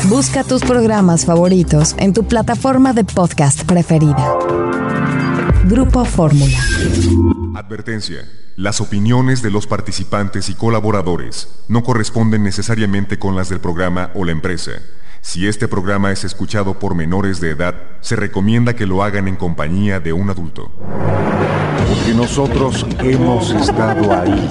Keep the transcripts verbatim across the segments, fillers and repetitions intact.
Busca tus programas favoritos en tu plataforma de podcast preferida. Grupo Fórmula. Advertencia. Las opiniones de los participantes y colaboradores no corresponden necesariamente con las del programa o la empresa. Si este programa es escuchado por menores de edad, se recomienda que lo hagan en compañía de un adulto. Porque nosotros hemos estado ahí.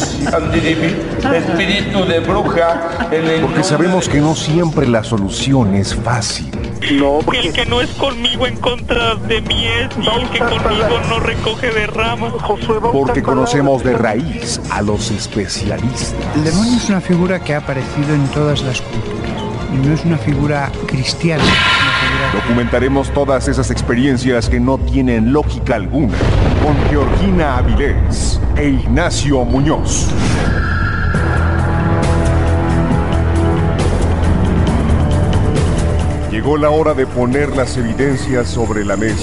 Espíritu de bruja. Porque sabemos que no siempre la solución es fácil. No, porque el que no es conmigo en contra de mí es, y el que conmigo no recoge de ramas. Porque conocemos de raíz a los especialistas. El demonio es una figura que ha aparecido en todas las culturas. Y no es una figura cristiana. Es una figura... Documentaremos todas esas experiencias que no tienen lógica alguna con Georgina Avilés e Ignacio Muñoz. Llegó la hora de poner las evidencias sobre la mesa.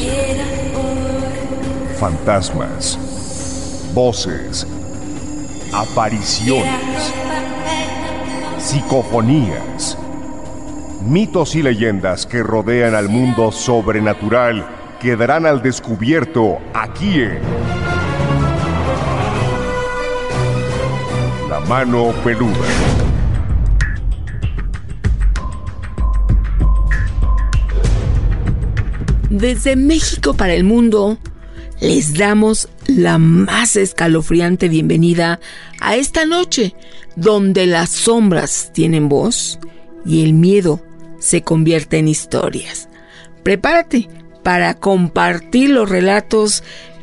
Fantasmas, voces, apariciones, psicofonías, mitos y leyendas que rodean al mundo sobrenatural quedarán al descubierto aquí en La Mano Peluda. Desde México para el mundo, les damos la más escalofriante bienvenida a esta noche, donde las sombras tienen voz y el miedo se convierte en historias. Prepárate para compartir los relatos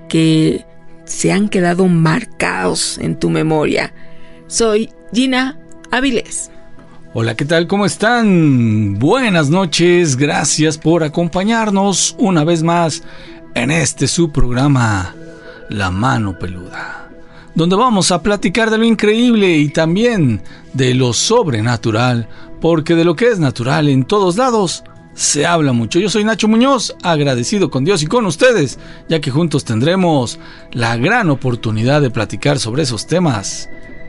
que se han quedado marcados en tu memoria. Soy Gina Avilés. Hola, ¿qué tal? ¿Cómo están? Buenas noches, gracias por acompañarnos una vez más en este su programa, La Mano Peluda, donde vamos a platicar de lo increíble y también de lo sobrenatural, porque de lo que es natural en todos lados se habla mucho. Yo soy Nacho Muñoz, agradecido con Dios y con ustedes, ya que juntos tendremos la gran oportunidad de platicar sobre esos temas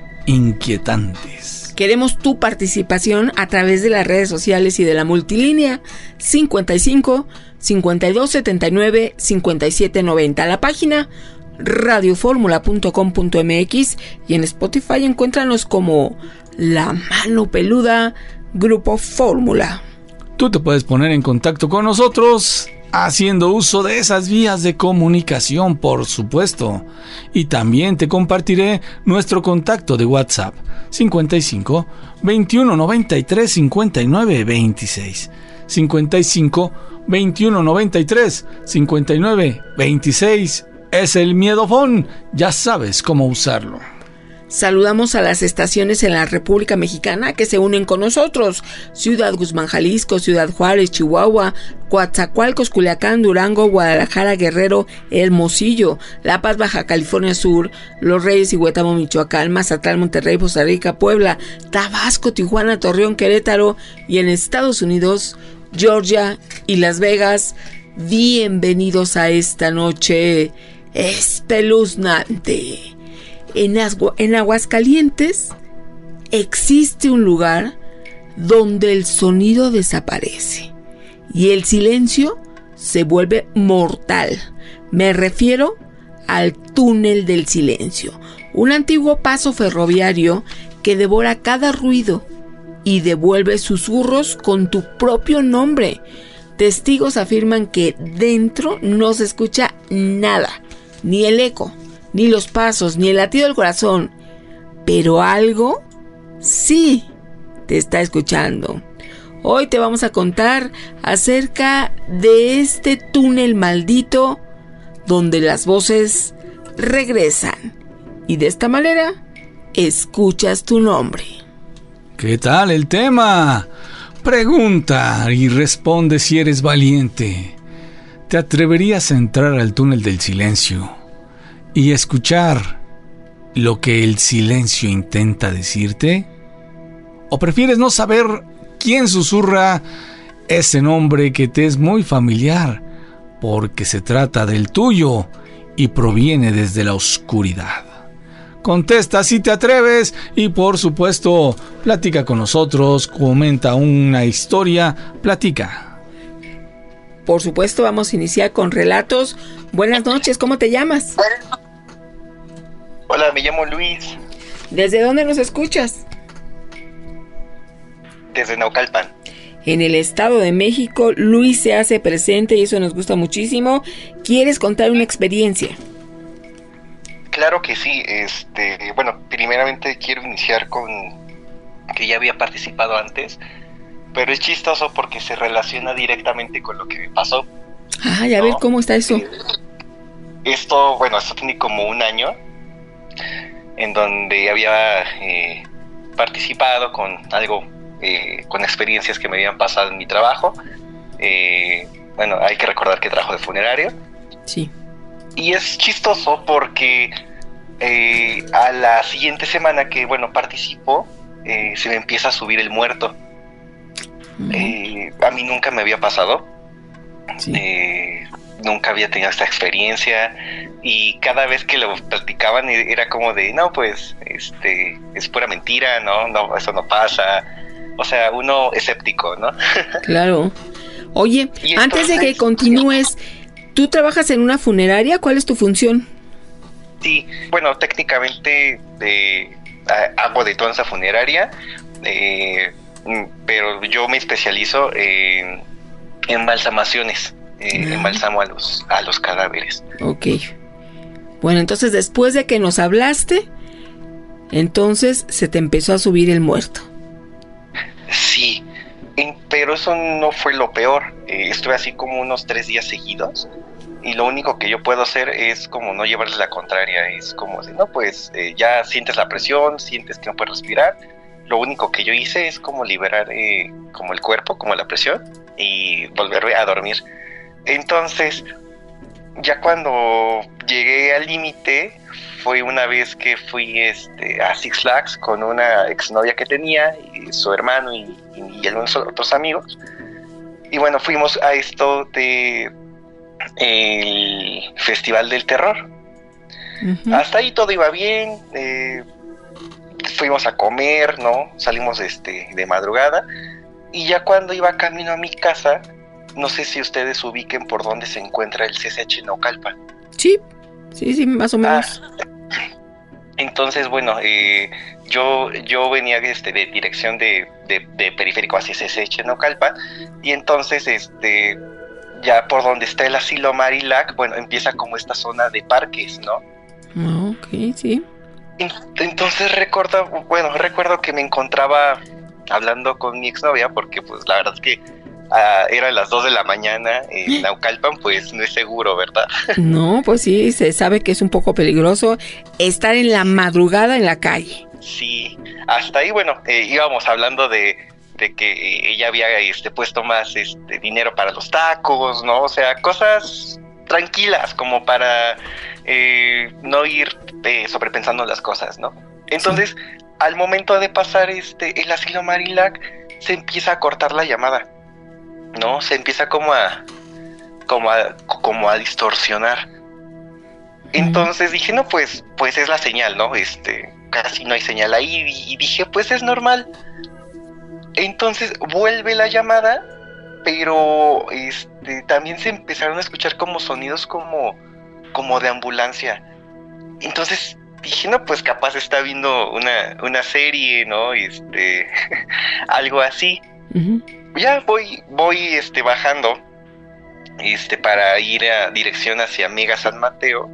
inquietantes. Queremos tu participación a través de las redes sociales y de la multilínea cincuenta y cinco, cincuenta y dos setenta y nueve, cincuenta y siete noventa. La página radio fórmula punto com punto m x y en Spotify encuéntranos como La Mano Peluda Grupo Fórmula. Tú te puedes poner en contacto con nosotros haciendo uso de esas vías de comunicación, por supuesto. Y también te compartiré nuestro contacto de WhatsApp: cincuenta y cinco, veintiuno noventa y tres, cincuenta y nueve veintiséis. cincuenta y cinco, veintiuno noventa y tres, cincuenta y nueve veintiséis. Es el miedofón, ya sabes cómo usarlo. Saludamos a las estaciones en la República Mexicana que se unen con nosotros: Ciudad Guzmán, Jalisco; Ciudad Juárez, Chihuahua; Coatzacoalcos, Culiacán, Durango; Guadalajara, Guerrero, Hermosillo; La Paz, Baja California Sur; Los Reyes y Huetamo, Michoacán; Mazatlán, Monterrey, Costa Rica, Puebla; Tabasco, Tijuana, Torreón, Querétaro; y en Estados Unidos, Georgia y Las Vegas. Bienvenidos a esta noche espeluznante. En, Asgu- en Aguascalientes existe un lugar donde el sonido desaparece y el silencio se vuelve mortal. Me refiero al túnel del silencio, un antiguo paso ferroviario que devora cada ruido y devuelve susurros con tu propio nombre. Testigos afirman que dentro no se escucha nada, ni el eco, ni los pasos, ni el latido del corazón, pero algo sí te está escuchando. Hoy te vamos a contar acerca de este túnel maldito donde las voces regresan y de esta manera escuchas tu nombre. ¿Qué tal el tema? Pregunta y responde si eres valiente. ¿Te atreverías a entrar al túnel del silencio y escuchar lo que el silencio intenta decirte? ¿O prefieres no saber quién susurra ese nombre que te es muy familiar porque se trata del tuyo y proviene desde la oscuridad? contesta si te atreves y por supuesto platica con nosotros, comenta una historia, platica. Por supuesto, vamos a iniciar con relatos. Buenas noches, ¿cómo te llamas? Hola, me llamo Luis. ¿Desde dónde nos escuchas? Desde Naucalpan. En el Estado de México, Luis se hace presente y eso nos gusta muchísimo. ¿Quieres contar una experiencia? Claro que sí. Este, bueno, primeramente quiero iniciar con que ya había participado antes, pero es chistoso porque se relaciona directamente con lo que me pasó. Ah, ya, ¿no? A ver, ¿cómo está eso? Eh, esto, bueno, esto tiene como un año en donde había eh, participado con algo, eh, con experiencias que me habían pasado en mi trabajo. Eh, bueno, hay que recordar que trabajo de funerario. Sí. Y es chistoso porque eh, a la siguiente semana que, bueno, participo, eh, se me empieza a subir el muerto. Uh-huh. Eh, a mí nunca me había pasado. Sí. Eh, nunca había tenido esta experiencia y cada vez que lo platicaban era como de, no, pues, este, es pura mentira, no, no, eso no pasa. O sea, uno escéptico, ¿no? Claro. Oye, entonces, antes de que continúes, ¿tú trabajas en una funeraria? ¿Cuál es tu función? Sí, bueno, técnicamente eh, hago de toda esa funeraria, eh, pero yo me especializo en embalsamaciones, eh, ah. embalsamo a los, a los cadáveres. Ok. Bueno, entonces después de que nos hablaste, entonces se te empezó a subir el muerto. Sí, pero eso no fue lo peor. Eh, estuve así como unos tres días seguidos. Y lo único que yo puedo hacer es como no llevarles la contraria, es como si no, pues eh, ya sientes la presión, sientes que no puedes respirar. Lo único que yo hice es como liberar eh, como el cuerpo, como la presión y volver a dormir. Entonces, ya cuando llegué al límite, fue una vez que fui este, a Six Flags con una exnovia que tenía, y su hermano y, y, y algunos otros amigos. Y bueno, fuimos a esto de el Festival del Terror. Uh-huh. Hasta ahí todo iba bien, eh, fuimos a comer, ¿no? Salimos este, de madrugada y ya cuando iba camino a mi casa, no sé si ustedes ubiquen por dónde se encuentra el C C H Naucalpan. Sí, sí, sí, más o menos. Ah, entonces, bueno, eh, yo yo venía este, de dirección de, de, de periférico hacia C C H Naucalpan y entonces este ya por donde está el asilo Marilac, bueno, empieza como esta zona de parques, ¿no? Ok, sí. Entonces recuerdo, bueno, recuerdo que me encontraba hablando con mi exnovia, porque pues la verdad es que uh, eran las dos de la mañana en Naucalpan, pues no es seguro, ¿verdad? No, pues sí, se sabe que es un poco peligroso estar en la madrugada en la calle. Sí, hasta ahí, bueno, eh, íbamos hablando de... de que ella había este, puesto más este, dinero para los tacos, ¿no? O sea, cosas tranquilas como para eh, no ir eh, sobrepensando las cosas, ¿no? Entonces, sí. Al momento de pasar este el asilo Marilac, se empieza a cortar la llamada, ¿no? Se empieza como a como a, como a distorsionar. Entonces dije, no, pues, pues es la señal, ¿no? Este, casi no hay señal ahí, y dije, pues es normal. Entonces vuelve la llamada, pero este también se empezaron a escuchar como sonidos como, como de ambulancia. Entonces dije, no, pues capaz está viendo una, una serie, ¿no? Este, algo así. Uh-huh. Ya voy, voy este, bajando este, para ir a dirección hacia Mega San Mateo.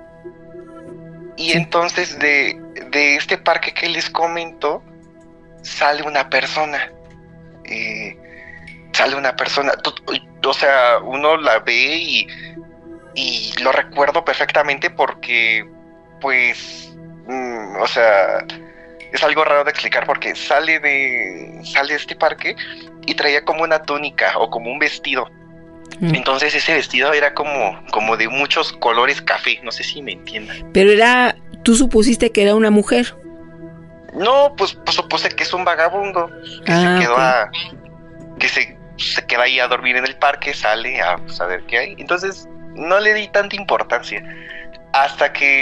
Y sí. Entonces de, de este parque que les comento, sale una persona, eh, sale una persona, o sea, uno la ve y, y lo recuerdo perfectamente porque, pues, mm, o sea, es algo raro de explicar porque sale de, sale de este parque y traía como una túnica o como un vestido. Mm. Entonces ese vestido era como, como de muchos colores café, no sé si me entiendan. Pero era, tú supusiste que era una mujer. No, pues, pues supuse que es un vagabundo que ah, se quedó okay. a, que se, se queda ahí a dormir en el parque, sale a pues, a ver qué hay. Entonces no le di tanta importancia hasta que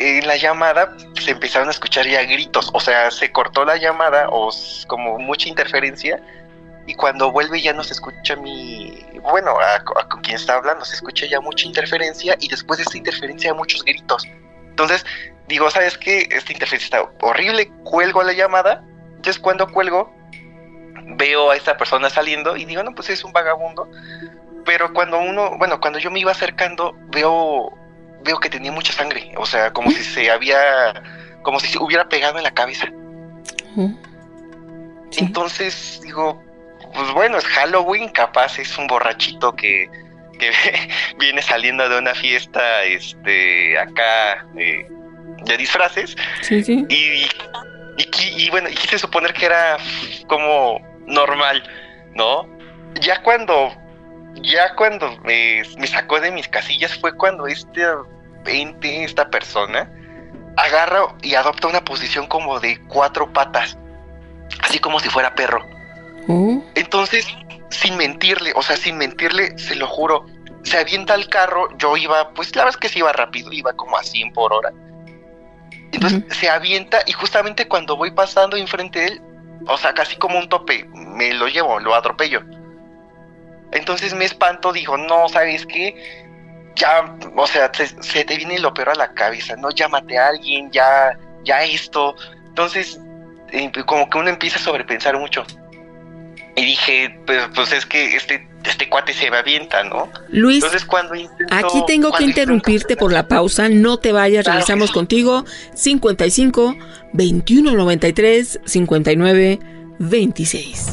en la llamada se empezaron a escuchar ya gritos, o sea, se cortó la llamada o s- como mucha interferencia, y cuando vuelve ya no se escucha mi, bueno, a, a- con quien está hablando se escucha ya mucha interferencia, y después de esta interferencia muchos gritos. Entonces digo, ¿sabes qué? Esta interferencia está horrible, cuelgo la llamada. Entonces cuando cuelgo veo a esta persona saliendo y digo, no, pues es un vagabundo. Pero cuando uno, bueno, cuando yo me iba acercando, veo veo que tenía mucha sangre, o sea, como si se había, como si se hubiera pegado en la cabeza. Ujú. Sí. Entonces digo, pues bueno, es Halloween, capaz es un borrachito que, que viene saliendo de una fiesta, este, acá eh, de disfraces, Sí, sí. y, y, qui- y bueno, y quise suponer que era como normal, ¿no? Ya cuando, ya cuando me, me sacó de mis casillas fue cuando este ente, esta persona, agarra y adopta una posición como de cuatro patas, así como si fuera perro. Oh, Entonces, sin mentirle, o sea, sin mentirle, se lo juro, se avienta al carro. Yo iba, pues la verdad es que sí iba rápido, iba como a cien por hora. Entonces Ujú. se avienta, y justamente cuando voy pasando enfrente de él, o sea, casi como un tope, me lo llevo, lo atropello. Entonces me espanto, digo, no, ¿sabes qué? Ya, o sea, se, se te viene lo peor a la cabeza, ¿no? Ya maté a alguien, ya, ya esto. Entonces, eh, como que uno empieza a sobrepensar mucho. Y dije, pues, pues es que este, este cuate se me avienta, ¿no? Luis, Entonces cuando intento... aquí tengo que cuando interrumpirte intento- por la pausa. No te vayas, Claro que regresamos sí. contigo. cincuenta y cinco, veintiuno noventa y tres, cincuenta y nueve, veintiséis.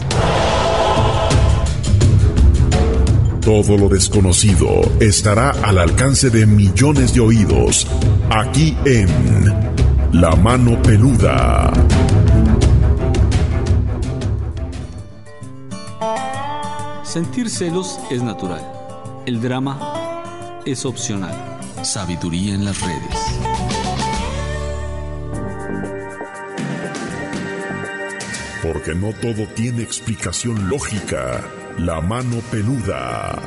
Todo lo desconocido estará al alcance de millones de oídos, aquí en La Mano Peluda. Sentir celos es natural. El drama es opcional. Sabiduría en las redes. Porque no todo tiene explicación lógica. La Mano Peluda.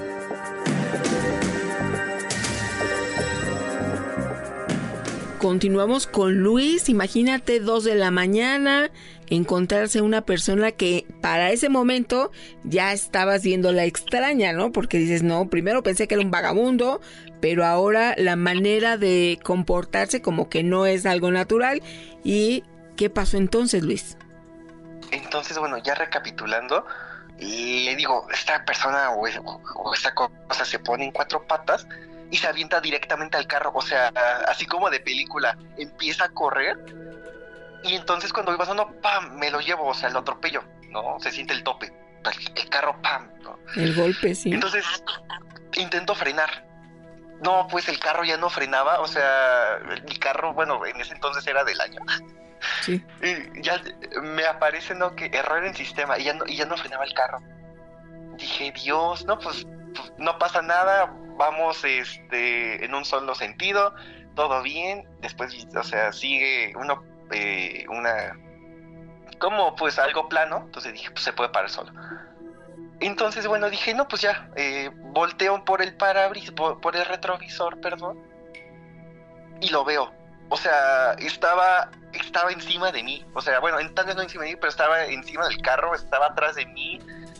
Continuamos con Luis. Imagínate, dos de la mañana, encontrarse una persona que para ese momento ya estabas viéndola extraña, ¿no? Porque dices, no, primero pensé que era un vagabundo, pero ahora la manera de comportarse como que no es algo natural. ¿Y qué pasó entonces, Luis? Entonces, bueno, ya recapitulando, le digo, esta persona o, o esta cosa se pone en cuatro patas y se avienta directamente al carro, o sea, así como de película, empieza a correr, y entonces cuando voy pasando, ¡pam!, me lo llevo, o sea, lo atropello, ¿no? Se siente el tope, el, el carro, ¡pam!, ¿no? El golpe, sí. Entonces, intento frenar. No, pues el carro ya no frenaba, o sea, el carro, bueno, en ese entonces era del año. Sí. Y ya me aparece, ¿no?, que error en sistema, y ya no, y ya no frenaba el carro. Dije, Dios, no, pues, pues no pasa nada, vamos este en un solo sentido, todo bien. Después, o sea, sigue uno, eh, una, como pues algo plano, entonces dije, pues se puede parar solo. Entonces, bueno, dije, no, pues ya, eh, volteo por el parabrisas, por, por el retrovisor, perdón, y lo veo. O sea, estaba, estaba encima de mí. O sea, bueno, tal vez no encima de mí, pero estaba encima del carro, estaba atrás de mí.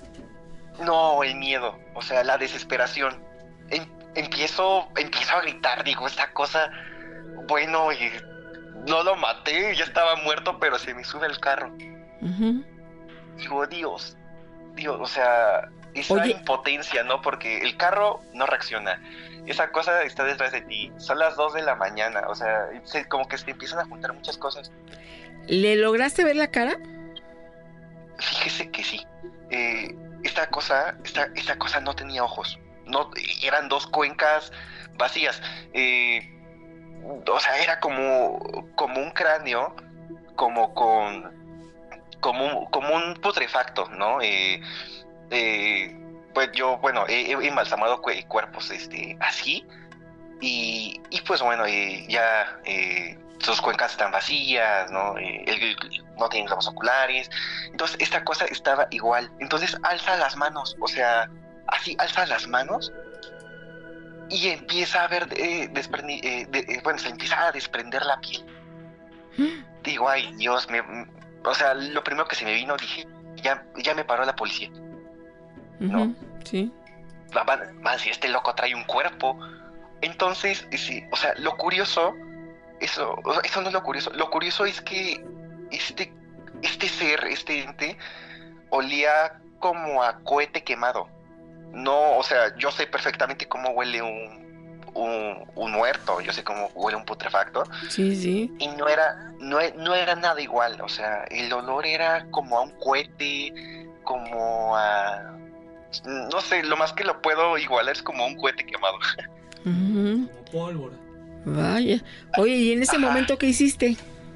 No, el miedo, o sea, la desesperación. Em, empiezo, empiezo a gritar, digo, esta cosa, bueno, eh, no lo maté, ya estaba muerto, pero se me sube el carro. Uh-huh. Digo, Dios, Dios, o sea, esa Oye. impotencia, ¿no? Porque el carro no reacciona. Esa cosa está detrás de ti. Son las dos de la mañana, o sea, se, como que se empiezan a juntar muchas cosas. ¿Le lograste ver la cara? Fíjese que sí. Eh, esta cosa, esta, esta cosa no tenía ojos. No, eran dos cuencas vacías. Eh, o sea, era como, como un cráneo, como con, como un, como un putrefacto, ¿no? Eh, eh, pues yo, bueno, he, he embalsamado cu- cuerpos, este, así, y, y pues bueno, eh, ya eh, sus cuencas están vacías, ¿no? Eh, el, el- no tienen globos oculares. Entonces esta cosa estaba igual. Entonces alza las manos, o sea, así alza las manos y empieza a ver, eh, desprendi- eh, de, eh, bueno, se empieza a desprender la piel. Digo, ay, Dios, me, o sea, lo primero que se me vino, dije, ya, ya me paró la policía. ¿No? Uh-huh, sí. Van, van, si este loco trae un cuerpo. Entonces, sí, o sea, lo curioso, eso, eso no es lo curioso. Lo curioso es que este, este ser, este ente, olía como a cohete quemado. No, o sea, yo sé perfectamente cómo huele un, un, un muerto, yo sé cómo huele un putrefacto. Sí, sí. Y no era, no, no era nada igual, o sea, el olor era como a un cohete, como a... No sé, lo más que lo puedo igualar es como un cohete quemado. Uh-huh. Como pólvora. Vaya. Oye, ¿y en ese Ajá. momento qué hiciste?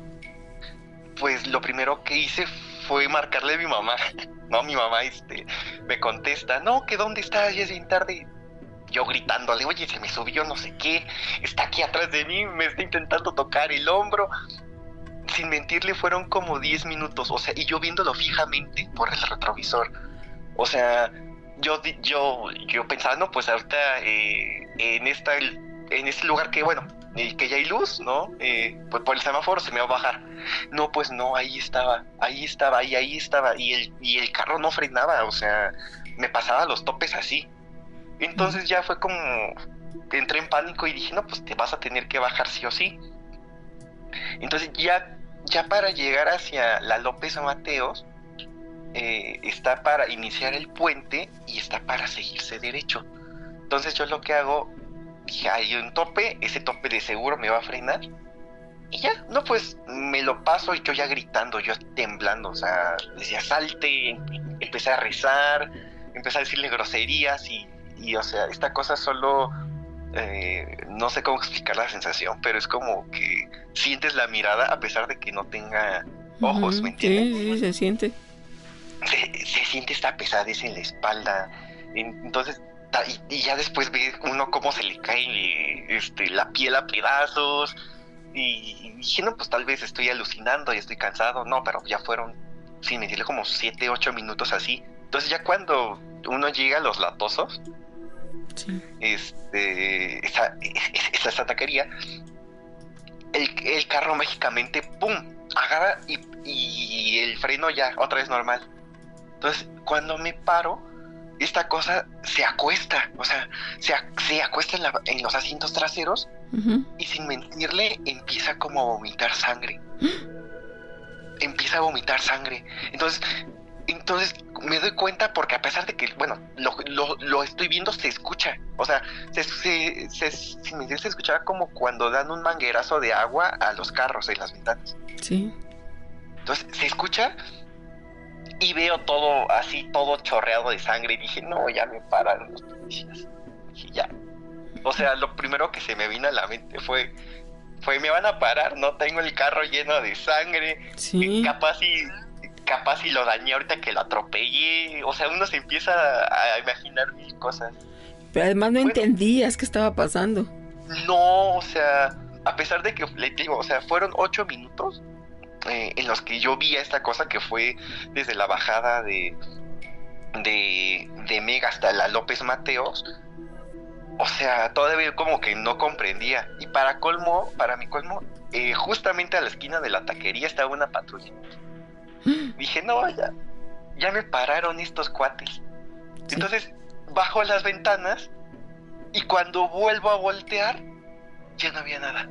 Pues lo primero que hice fue marcarle a mi mamá. No, mi mamá este, me contesta, no, que dónde estás, ya es bien tarde. Yo gritándole, oye, se me subió no sé qué, está aquí atrás de mí, me está intentando tocar el hombro. Sin mentirle, fueron como diez minutos, o sea, y yo viéndolo fijamente por el retrovisor. O sea, yo yo yo pensaba, no, pues ahorita eh, en esta en este lugar que, bueno, eh, que ya hay luz, ¿no? Eh, pues por el semáforo se me va a bajar. No, pues no, ahí estaba, ahí estaba, ahí, ahí estaba, y el, y el carro no frenaba, o sea, me pasaba los topes así. Entonces ya fue como, entré en pánico y dije, no, pues te vas a tener que bajar sí o sí. Entonces ya, ya para llegar hacia la López Mateos, eh, está para iniciar el puente y está para seguirse derecho. Entonces yo lo que hago, dije, hay un tope, ese tope de seguro me va a frenar. Y ya, no, pues me lo paso y yo ya gritando, yo temblando, o sea, decía salte, empecé a rezar, empecé a decirle groserías y, y o sea, esta cosa solo, eh, no sé cómo explicar la sensación, pero es como que sientes la mirada a pesar de que no tenga ojos, uh-huh, ¿me entiendes? Sí, sí, se siente. Se, se siente esta pesadez en la espalda, entonces... Y, y ya después ve uno cómo se le cae este, la piel a pedazos. Y, y dije, no, pues tal vez estoy alucinando y estoy cansado. No, pero ya fueron, sin mentirle, como siete, ocho minutos así. Entonces ya cuando uno llega a los Latosos, sí. este, esa, esa, esa taquería, el, el carro mágicamente, ¡pum!, agarra y, y el freno ya, otra vez normal. Entonces, cuando me paro, esta cosa se acuesta, o sea, se, se acuesta en, la, en los asientos traseros, uh-huh, y sin mentirle empieza como a vomitar sangre. ¿Mm? Empieza a vomitar sangre. Entonces, entonces me doy cuenta porque a pesar de que, bueno, lo, lo, lo estoy viendo, se escucha. O sea, se, se, se, sin mentir se escuchaba como cuando dan un manguerazo de agua a los carros en las ventanas. Sí. Entonces, se escucha... Y veo todo así, todo chorreado de sangre. Y dije, no, ya me paran los policías. Dije, ya. O sea, lo primero que se me vino a la mente fue, fue me van a parar, no tengo el carro lleno de sangre. Sí. Capaz y, capaz y lo dañé ahorita que lo atropellé. O sea, uno se empieza a, a imaginar mil cosas. Pero además no bueno, entendías qué estaba pasando. No, o sea, a pesar de que, le digo, o sea, fueron ocho minutos. Eh, en los que yo vi esta cosa que fue desde la bajada de de, de Mega hasta la López Mateos. O sea, todavía como que no comprendía. Y para colmo, para mi colmo, eh, justamente a la esquina de la taquería estaba una patrulla. Dije, no, ya, ya me pararon estos cuates. Sí. Entonces bajo las ventanas y cuando vuelvo a voltear ya no había nada.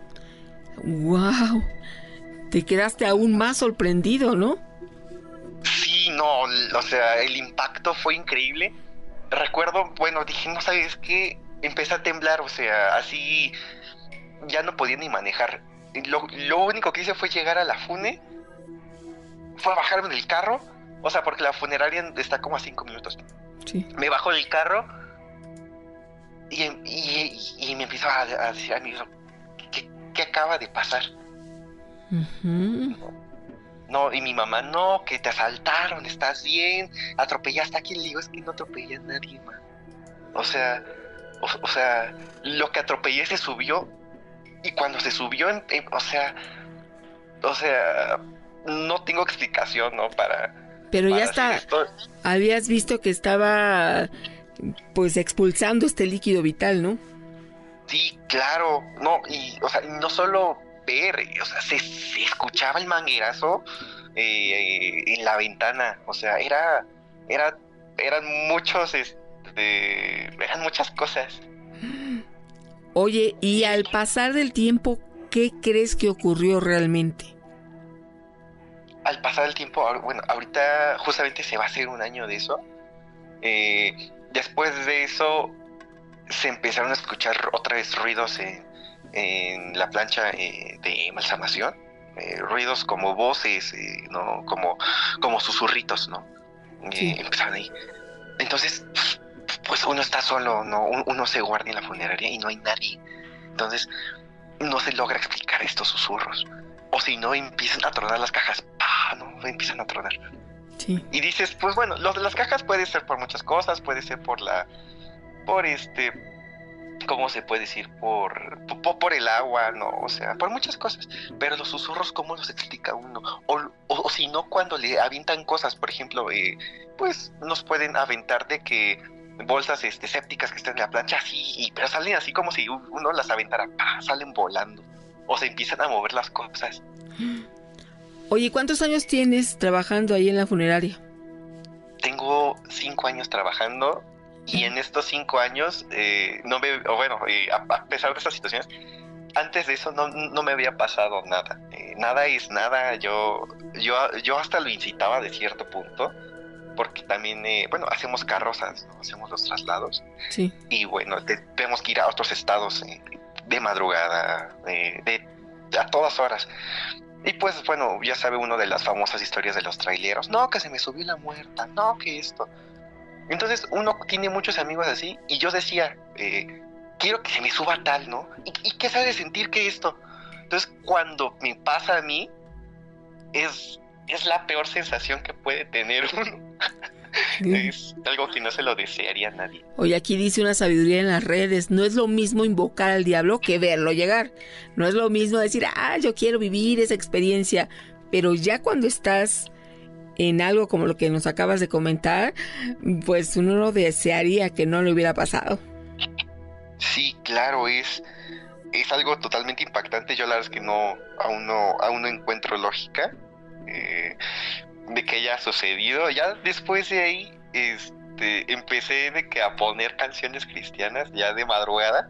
¡Wow! Te quedaste aún más sorprendido, ¿no? Sí, no, o sea, el impacto fue increíble. Recuerdo, bueno, dije, no sabes qué, empecé a temblar, o sea, así ya no podía ni manejar. Lo, lo único que hice fue llegar a la fune, fue a bajarme del carro, o sea, porque la funeraria está como a cinco minutos. Sí. Me bajo del carro y, y, y me empiezo a, a decir a mí, ¿qué, qué acaba de pasar? Uh-huh. No, y mi mamá, no, que te asaltaron, estás bien, atropellaste a quien. Le digo, es que no atropellé a nadie, man. O sea, o, o sea, lo que atropellé se subió, y cuando se subió, en, en, o sea, o sea, no tengo explicación, ¿no? Para. Pero para ya está, habías visto que estaba pues expulsando este líquido vital, ¿no? Sí, claro, no, y, o sea, no solo ver, o sea, se, se escuchaba el manguerazo eh, en la ventana, o sea, era, era, eran muchos, este, eran muchas cosas. Oye, y al pasar del tiempo, ¿qué crees que ocurrió realmente? Al pasar el tiempo, bueno, ahorita justamente se va a hacer un año de eso. Eh, después de eso se empezaron a escuchar otra vez ruidos en, en la plancha eh, de embalsamación, eh, ruidos como voces, eh, no, como, como susurritos, ¿no? Sí. Eh, empezaron ahí. Entonces, pues uno está solo, no, uno se guarda en la funeraria y no hay nadie. Entonces, no se logra explicar estos susurros. O si no, empiezan a tronar las cajas. ¡Pah! No, empiezan a tronar. Sí. Y dices, pues bueno, lo de las cajas puede ser por muchas cosas, puede ser por la, por este, ¿cómo se puede decir? Por, por, por el agua, ¿no? O sea, por muchas cosas. Pero los susurros, ¿cómo los explica uno? O, o, o si no, cuando le avientan cosas, por ejemplo, eh, pues nos pueden aventar de que bolsas este, sépticas que están en la plancha, así, y, pero salen así como si uno las aventara, ¡pah! Salen volando. O se empiezan a mover las cosas. Oye, ¿cuántos años tienes trabajando ahí en la funeraria? Tengo cinco años trabajando y en estos cinco años, eh, no me, o bueno, eh, a, a pesar de esas situaciones, antes de eso no, no me había pasado nada. Eh, nada es nada. Yo, yo, yo hasta lo incitaba de cierto punto, porque también, eh, bueno, hacemos carrozas, ¿no? Hacemos los traslados. Sí. Y bueno, te, tenemos que ir a otros estados eh, de madrugada, eh, de, a todas horas. Y pues bueno, ya sabe uno de las famosas historias de los traileros. No, que se me subió la muerta, no, que esto. Entonces uno tiene muchos amigos así, y yo decía, eh, quiero que se me suba tal, ¿no? ¿Y, y qué sabe sentir que esto? Entonces cuando me pasa a mí, es, es la peor sensación que puede tener uno. Es algo que no se lo desearía a nadie. Oye, aquí dice una sabiduría en las redes: no es lo mismo invocar al diablo que verlo llegar. No es lo mismo decir, ah, yo quiero vivir esa experiencia, pero ya cuando estás en algo como lo que nos acabas de comentar, pues uno lo desearía que no le hubiera pasado. Sí, claro, es es algo totalmente impactante. Yo la verdad es que no aún no aún no encuentro lógica eh, de que haya sucedido. Ya después de ahí este empecé de que a poner canciones cristianas ya de madrugada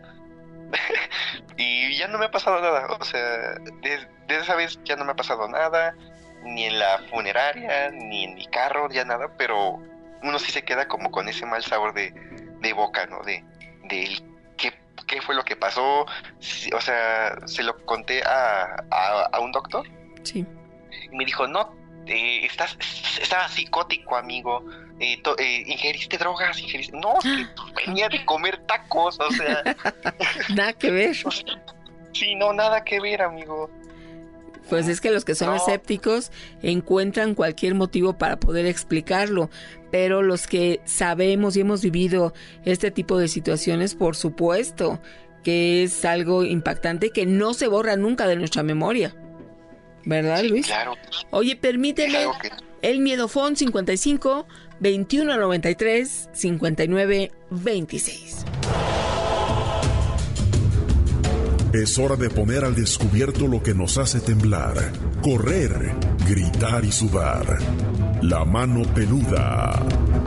y ya no me ha pasado nada. O sea, desde de esa vez ya no me ha pasado nada, ni en la funeraria, ni en mi carro, ya nada, pero uno sí se queda como con ese mal sabor de, de boca, ¿no? De, de qué, qué fue lo que pasó. O sea, se lo conté a, a, a un doctor. Sí. Y me dijo, no, Eh, estás, estás psicótico, amigo. Eh, to, eh, ingeriste drogas, ingeriste. No, es que venía de comer tacos, o sea. Nada que ver. Sí, no, nada que ver, amigo. Pues es que los que son no. escépticos encuentran cualquier motivo para poder explicarlo, pero los que sabemos y hemos vivido este tipo de situaciones, por supuesto que es algo impactante que no se borra nunca de nuestra memoria. ¿Verdad, sí, Luis? Claro. Oye, permíteme, que... el Miedofón cincuenta y cinco, veintiuno noventa y tres, cincuenta y nueve veintiséis. Es hora de poner al descubierto lo que nos hace temblar, correr, gritar y sudar. La mano peluda.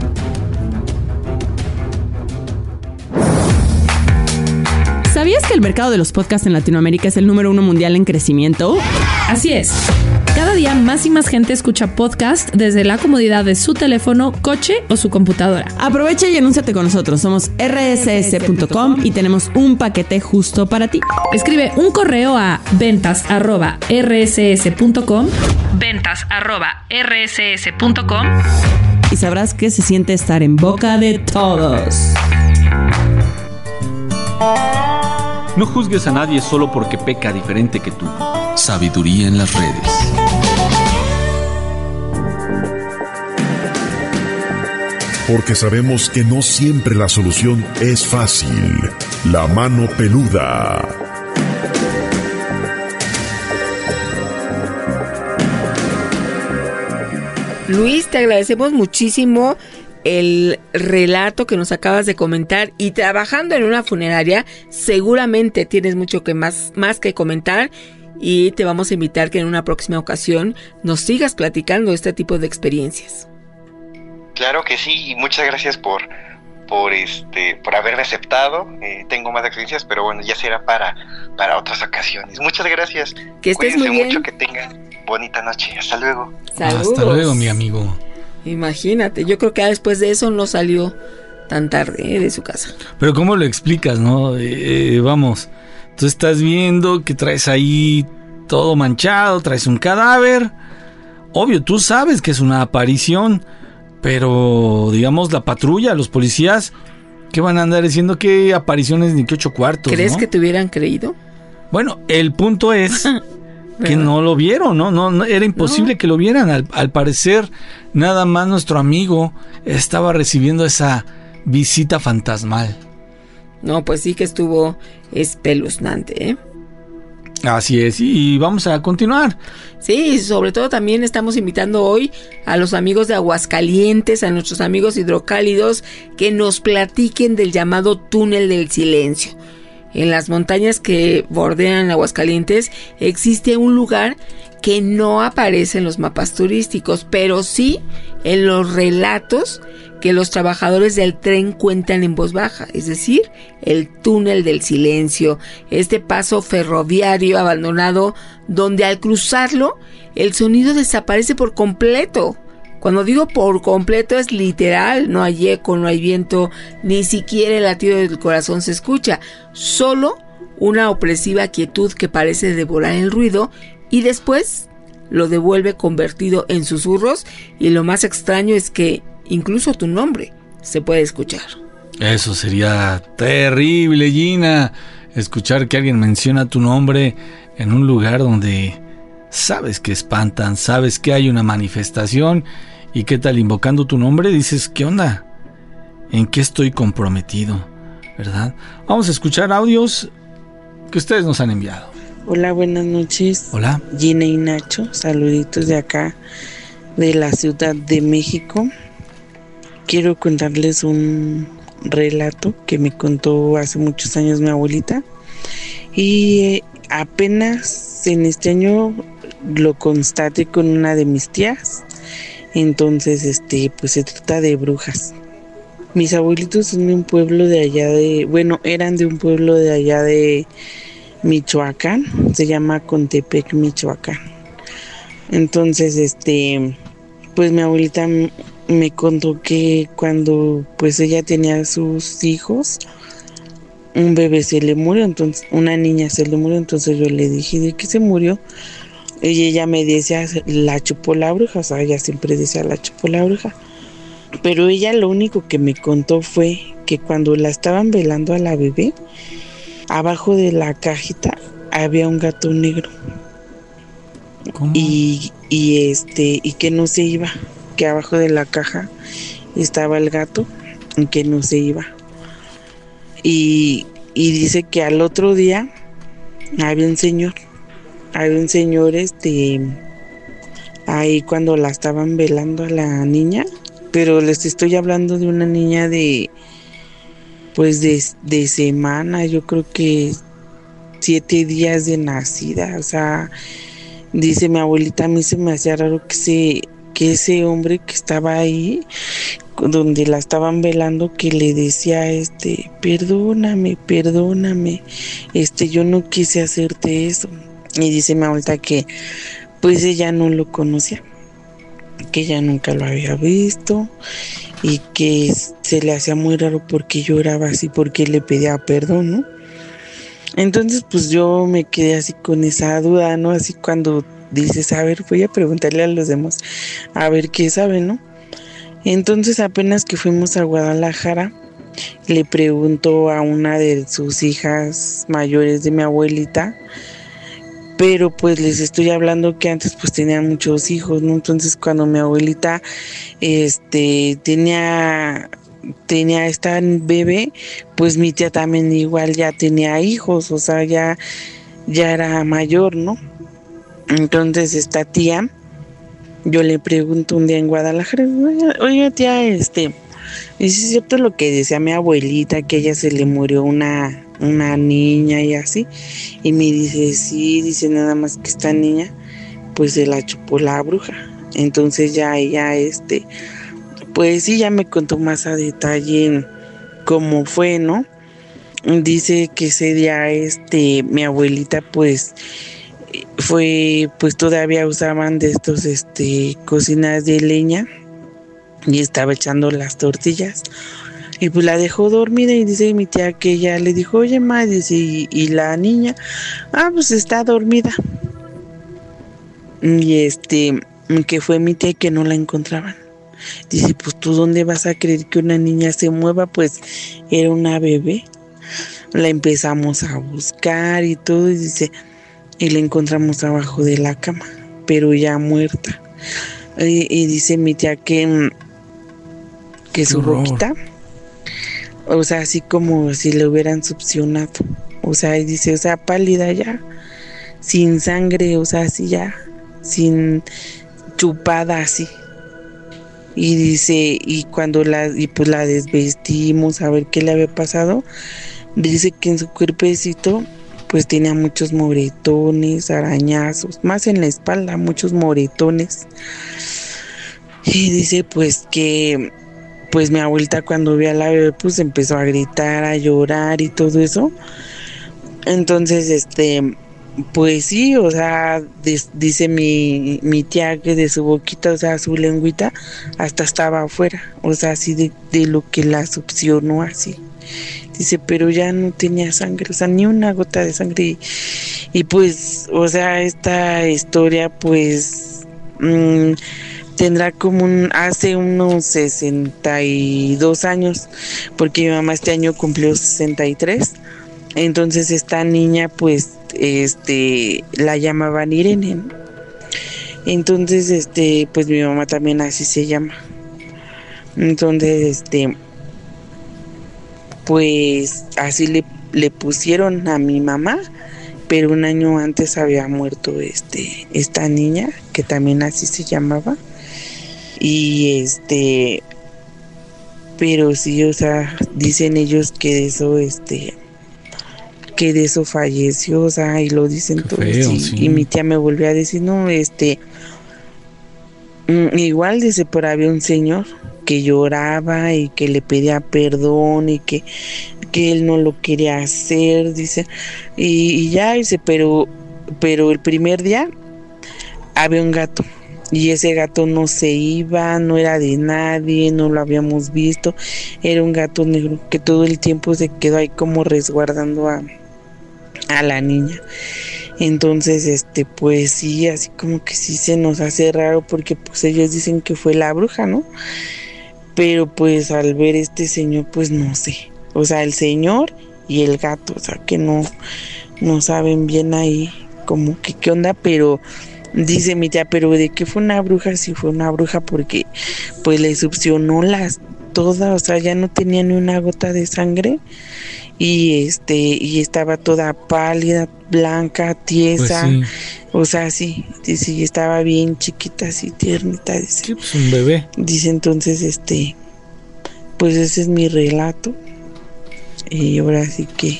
¿Sabías que el mercado de los podcasts en Latinoamérica es el número uno mundial en crecimiento? Así es. Cada día más y más gente escucha podcast desde la comodidad de su teléfono, coche o su computadora. Aprovecha y anúnciate con nosotros. Somos erre ese ese punto com y tenemos un paquete justo para ti. Escribe un correo a ventas arroba erre ese ese punto com, ventas arroba erre ese ese punto com, y sabrás que se siente estar en boca de todos. No juzgues a nadie solo porque peca diferente que tú. Sabiduría en las redes. Porque sabemos que no siempre la solución es fácil. La mano peluda. Luis, te agradecemos muchísimo el relato que nos acabas de comentar y trabajando en una funeraria, seguramente tienes mucho que más, más que comentar y te vamos a invitar que en una próxima ocasión nos sigas platicando este tipo de experiencias. Claro que sí, y muchas gracias por, por este, por haberme aceptado. Eh, tengo más experiencias, pero bueno, ya será para, para otras ocasiones. Muchas gracias. Que estés Cuídense muy bien. mucho, que tengan bonita noche. Hasta luego. Saludos. Hasta luego, mi amigo. Imagínate, yo creo que después de eso no salió tan tarde, ¿eh?, de su casa. Pero ¿cómo lo explicas, no? Eh, vamos, tú estás viendo que traes ahí todo manchado, traes un cadáver. Obvio, tú sabes que es una aparición, pero digamos la patrulla, los policías, ¿qué van a andar diciendo? ¿Qué apariciones ni qué ocho cuartos? ¿Crees ¿no? que te hubieran creído? Bueno, el punto es que no lo vieron, ¿no? No, no era imposible no. que lo vieran. Al, al parecer, nada más nuestro amigo estaba recibiendo esa visita fantasmal. No, pues sí que estuvo espeluznante, ¿eh? Así es, y vamos a continuar. Sí, sobre todo también estamos invitando hoy a los amigos de Aguascalientes, a nuestros amigos hidrocálidos, que nos platiquen del llamado túnel del silencio. En las montañas que bordean Aguascalientes existe un lugar que no aparece en los mapas turísticos, pero sí en los relatos que los trabajadores del tren cuentan en voz baja, es decir, el túnel del silencio, este paso ferroviario abandonado donde al cruzarlo el sonido desaparece por completo. Cuando digo por completo es literal, no hay eco, no hay viento, ni siquiera el latido del corazón se escucha, solo una opresiva quietud que parece devorar el ruido y después lo devuelve convertido en susurros, y lo más extraño es que incluso tu nombre se puede escuchar. Eso sería terrible, Gina, escuchar que alguien menciona tu nombre en un lugar donde sabes que espantan, sabes que hay una manifestación. ¿Y qué tal invocando tu nombre? Dices, ¿qué onda? ¿En qué estoy comprometido? ¿Verdad? Vamos a escuchar audios que ustedes nos han enviado. Hola, buenas noches. Hola. Gina y Nacho, saluditos de acá, de la Ciudad de México. Quiero contarles un relato que me contó hace muchos años mi abuelita. Y eh, apenas en este año lo constaté con una de mis tías. Entonces, este, pues se trata de brujas. Mis abuelitos son de un pueblo de allá de, bueno, eran de un pueblo de allá de Michoacán, se llama Contepec, Michoacán. Entonces, este, pues mi abuelita m- me contó que cuando pues ella tenía sus hijos, un bebé se le murió, entonces una niña se le murió, entonces yo le dije, ¿de qué se murió? Y ella me decía, la chupó la bruja, o sea, ella siempre decía, la chupó la bruja. Pero ella lo único que me contó fue que cuando la estaban velando a la bebé, abajo de la cajita había un gato negro. ¿Cómo? Y, y este, y que no se iba, que abajo de la caja estaba el gato y que no se iba. Y, y dice que al otro día había un señor. Había un señor, este, ahí cuando la estaban velando a la niña, pero les estoy hablando de una niña de, pues de, de semana, yo creo que siete días de nacida, o sea, dice mi abuelita, a mí se me hacía raro que ese, que ese hombre que estaba ahí, donde la estaban velando, que le decía, este, perdóname, perdóname, este, yo no quise hacerte eso. Y dice mi abuelita que pues ella no lo conocía, que ella nunca lo había visto y que se le hacía muy raro porque lloraba así, porque le pedía perdón, ¿no? Entonces pues yo me quedé así con esa duda, ¿no? Así cuando dices, a ver, voy a preguntarle a los demás a ver qué saben, ¿no? Entonces apenas que fuimos a Guadalajara, le preguntó a una de sus hijas mayores de mi abuelita, pero pues les estoy hablando que antes pues tenían muchos hijos, ¿no? Entonces cuando mi abuelita este tenía tenía esta bebé, pues mi tía también igual ya tenía hijos, o sea, ya ya era mayor, ¿no? Entonces esta tía, yo le pregunto un día en Guadalajara, oiga, oiga tía, este, Y sí es cierto lo que decía mi abuelita, que a ella se le murió una, una niña y así. Y me dice, sí, dice nada más que esta niña, pues se la chupó la bruja. Entonces ya ella, este, pues sí, ya me contó más a detalle cómo fue, ¿no? Dice que ese día, este, mi abuelita, pues, fue, pues todavía usaban de estos, este, cocinas de leña y estaba echando las tortillas y pues la dejó dormida y dice mi tía que ella le dijo, oye ma, dice, y, y la niña, ah, pues está dormida. Y este, que fue mi tía que no la encontraban. Dice, pues tú dónde vas a creer que una niña se mueva, pues era una bebé. La empezamos a buscar y todo, y dice, y la encontramos abajo de la cama, pero ya muerta. Y, y dice mi tía que, que su roquita, o sea, así como si le hubieran succionado. O sea, y dice, o sea, pálida ya, sin sangre, o sea, así ya, sin chupada así. Y dice, y cuando la, y pues la desvestimos a ver qué le había pasado, dice que en su cuerpecito pues tenía muchos moretones, arañazos, más en la espalda, muchos moretones. Y dice pues que pues mi abuelita cuando vio a la bebé pues empezó a gritar, a llorar y todo eso. Entonces este pues sí, o sea, des, dice mi, mi tía que de su boquita, o sea, su lengüita hasta estaba afuera, o sea, así de, de lo que la succionó así. Dice, pero ya no tenía sangre, o sea, ni una gota de sangre. Y, y pues, o sea, esta historia, pues, mmm, tendrá como un, hace unos sesenta y dos años, porque mi mamá este año cumplió sesenta y tres. Entonces, esta niña, pues, este, la llamaban Irene, ¿no? Entonces, este, pues mi mamá también así se llama. Entonces, este, pues así le, le pusieron a mi mamá, pero un año antes había muerto este, esta niña, que también así se llamaba. Y este, pero sí, o sea, dicen ellos que de eso, este, que de eso falleció, o sea, y lo dicen todos. Feo, y, sí. Y mi tía me volvió a decir, no, este, igual dice, pero había un señor que lloraba y que le pedía perdón y que, que él no lo quería hacer, dice, y, y ya, dice, pero, pero el primer día había un gato. Y ese gato no se iba, no era de nadie, no lo habíamos visto. Era un gato negro que todo el tiempo se quedó ahí como resguardando a, a la niña. Entonces, este, pues sí, así como que sí se nos hace raro porque pues ellos dicen que fue la bruja, ¿no? Pero pues al ver este señor, pues no sé. O sea, el señor y el gato, o sea, que no, no saben bien ahí como que qué onda, pero dice mi tía, pero de qué fue una bruja, sí fue una bruja porque pues le succionó las todas, o sea, ya no tenía ni una gota de sangre y este y estaba toda pálida, blanca, tiesa, pues sí. O sea, sí, sí, estaba bien chiquita, así tiernita, dice. Sí, pues un bebé. Dice entonces, este, pues ese es mi relato y ahora sí que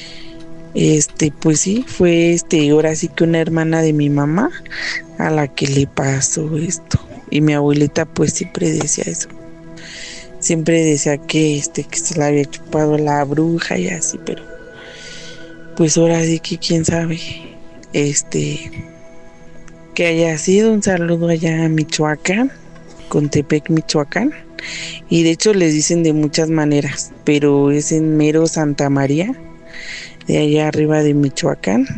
Este, pues sí, fue este, ahora sí que una hermana de mi mamá a la que le pasó esto. Y mi abuelita pues siempre decía eso. Siempre decía que este, que se la había chupado la bruja y así, pero pues ahora sí que quién sabe, este, que haya sido. Un saludo allá a Michoacán, Contepec, Michoacán. Y de hecho les dicen de muchas maneras, pero es en mero Santa María, de allá arriba de Michoacán.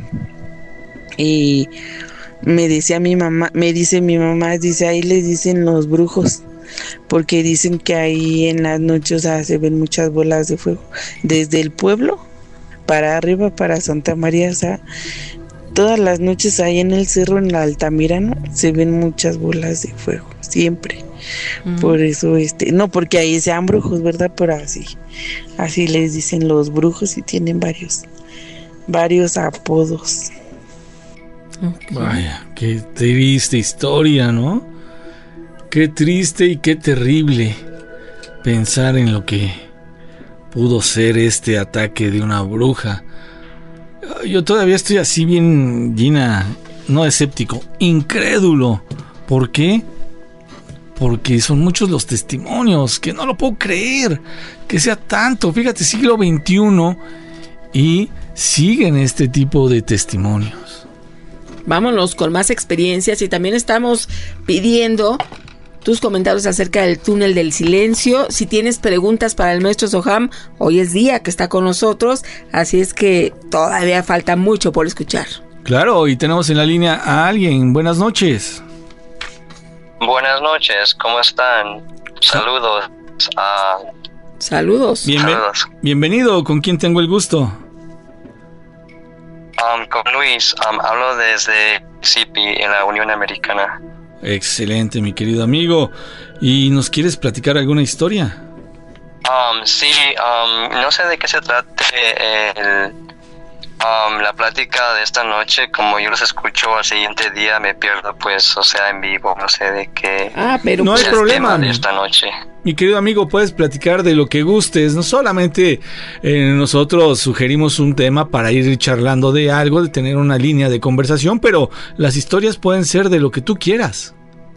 Y me decía mi mamá, me dice mi mamá, dice, ahí les dicen los brujos, porque dicen que ahí en las noches, o sea, se ven muchas bolas de fuego, desde el pueblo para arriba, para Santa María, o sea, todas las noches ahí en el cerro, en la Altamirano, se ven muchas bolas de fuego, siempre. Mm. Por eso, este, no porque ahí sean brujos, ¿verdad? Pero así, así les dicen los brujos y tienen varios, varios apodos. Okay. Vaya, qué triste historia, ¿no? Qué triste y qué terrible. pensar en lo que pudo ser este ataque de una bruja. Yo todavía estoy así bien, Gina, no escéptico, incrédulo. ¿Por qué? Porque son muchos los testimonios, que no lo puedo creer, que sea tanto. Fíjate, siglo veintiuno y siguen este tipo de testimonios. Vámonos con más experiencias y también estamos pidiendo tus comentarios acerca del túnel del silencio. Si tienes preguntas para el maestro Soham, hoy es día que está con nosotros, así es que todavía falta mucho por escuchar. Claro, y tenemos en la línea a alguien. Buenas noches. Buenas noches, ¿cómo están? Saludos. Uh, Saludos. Bienven- Saludos. Bienvenido, ¿con quién tengo el gusto? Um, con Luis, um, hablo desde Mississippi, en la Unión Americana. Excelente, mi querido amigo. ¿Y nos quieres platicar alguna historia? Um, sí, um, no sé de qué se trate el, um, la plática de esta noche. Como yo los escucho al siguiente día, me pierdo, pues, o sea, en vivo. No sé de qué. Ah, pero no es hay el problema. tema de esta noche. Mi querido amigo, puedes platicar de lo que gustes. No solamente eh, nosotros sugerimos un tema para ir charlando de algo, de tener una línea de conversación, pero las historias pueden ser de lo que tú quieras.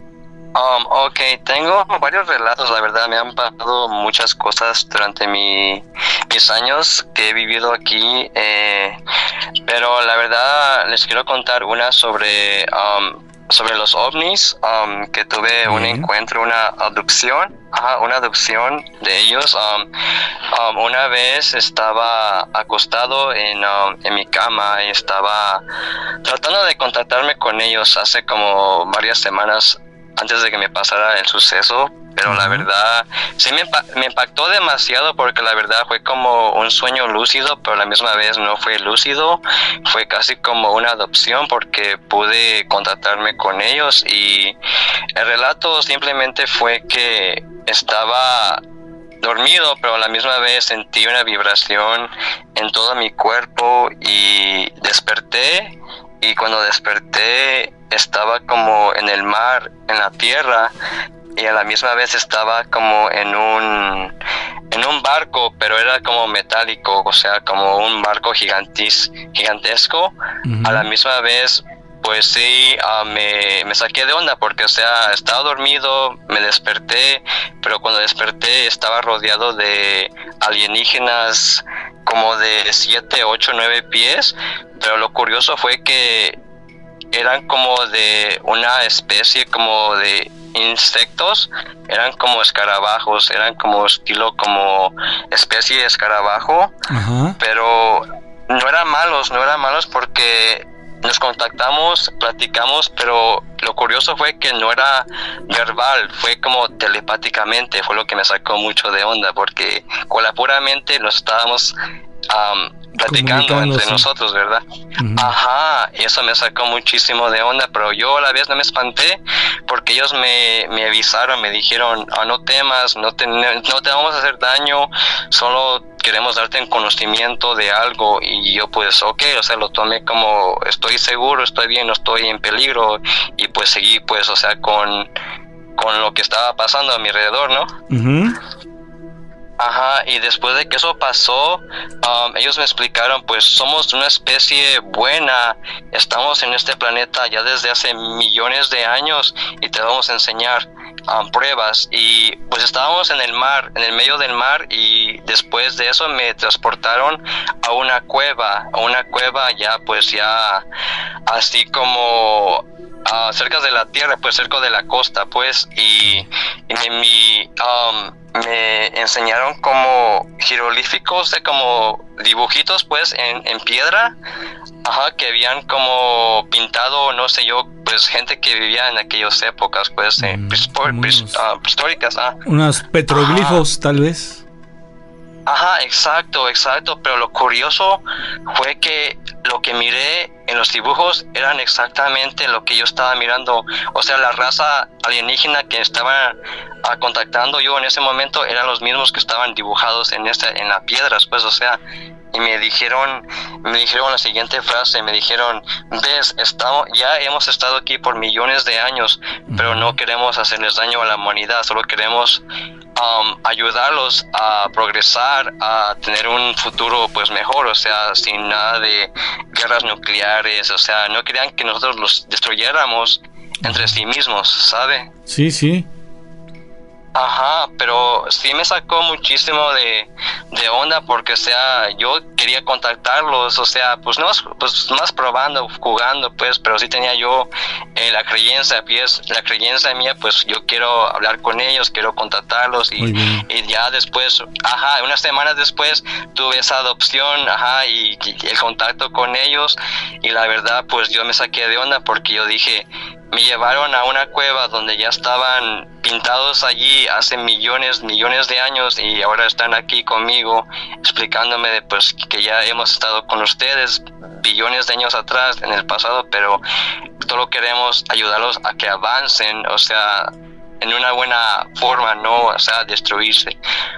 Um, ok, tengo varios relatos, la verdad, me han pasado muchas cosas durante mi, mis años que he vivido aquí, eh, pero la verdad les quiero contar una sobre, um, sobre los ovnis, um, que tuve un encuentro, una abducción, ajá, una abducción de ellos. Um, um, una vez estaba acostado en, um, en mi cama y estaba tratando de contactarme con ellos hace como varias semanas antes de que me pasara el suceso, pero uh-huh. la verdad sí me, me impactó demasiado porque la verdad fue como un sueño lúcido, pero a la misma vez no fue lúcido, fue casi como una adopción porque pude contactarme con ellos y el relato simplemente fue que estaba dormido, pero a la misma vez sentí una vibración en todo mi cuerpo y desperté. Y cuando desperté estaba como en el mar, en la tierra, y a la misma vez estaba como en un en un barco, pero era como metálico, o sea, como un barco gigantis, gigantesco. Uh-huh. A la misma vez, pues sí, uh, me, me saqué de onda porque, o sea, estaba dormido, me desperté, pero cuando desperté estaba rodeado de alienígenas como de siete, ocho, nueve pies, pero lo curioso fue que eran como de una especie como de insectos, eran como escarabajos, eran como estilo como especie de escarabajo, uh-huh. pero no eran malos, no eran malos porque nos contactamos, platicamos, pero lo curioso fue que no era verbal, fue como telepáticamente, fue lo que me sacó mucho de onda, porque con la pura mente nos estábamos um, platicando entre nosotros, ¿verdad? Uh-huh. Ajá, eso me sacó muchísimo de onda, pero yo a la vez no me espanté, porque ellos me, me avisaron, me dijeron, oh, no temas, no te, no te vamos a hacer daño, solo queremos darte un conocimiento de algo, y yo pues ok, o sea, lo tomé como estoy seguro, estoy bien, no estoy en peligro, y pues seguí pues, o sea, con, con lo que estaba pasando a mi alrededor, ¿no? Uh-huh. Ajá, y después de que eso pasó, um, ellos me explicaron, pues somos una especie buena, estamos en este planeta ya desde hace millones de años y te vamos a enseñar um, pruebas. Y pues estábamos en el mar, en el medio del mar, y después de eso me transportaron a una cueva, a una cueva ya pues ya así como uh, cerca de la tierra, pues cerca de la costa, pues, y, y mi... mi um, me enseñaron como jeroglíficos, de como dibujitos pues en, en piedra, ajá, que habían como pintado, no sé yo, pues gente que vivía en aquellas épocas pues eh, mm, prespor, pres, uh, prehistóricas, ah. Unos petroglifos, ajá. Tal vez. Ajá, exacto, exacto, pero lo curioso fue que lo que miré en los dibujos eran exactamente lo que yo estaba mirando, o sea, la raza alienígena que estaba uh, contactando yo en ese momento eran los mismos que estaban dibujados en esta, en las piedras, pues, o sea, y me dijeron, me dijeron la siguiente frase, me dijeron, ves, estamos, ya hemos estado aquí por millones de años, pero no queremos hacerles daño a la humanidad, solo queremos um, ayudarlos a progresar, a tener un futuro pues mejor, o sea, sin nada de guerras nucleares, o sea, no querían que nosotros los destruyéramos entre sí mismos, ¿sabe? Sí, sí. Ajá, pero sí me sacó muchísimo de, de onda porque, o sea, yo quería contactarlos, o sea, pues no, pues más probando, jugando, pues, pero sí tenía yo eh, la creencia, pues, la creencia mía, pues yo quiero hablar con ellos, quiero contactarlos y, y ya después, ajá, unas semanas después tuve esa adopción, ajá, y, y el contacto con ellos y la verdad, pues yo me saqué de onda porque yo dije, me llevaron a una cueva donde ya estaban pintados allí hace millones, millones de años y ahora están aquí conmigo explicándome de, pues, que ya hemos estado con ustedes billones de años atrás en el pasado, pero solo queremos ayudarlos a que avancen, o sea, en una buena forma, no, o sea, destruirse.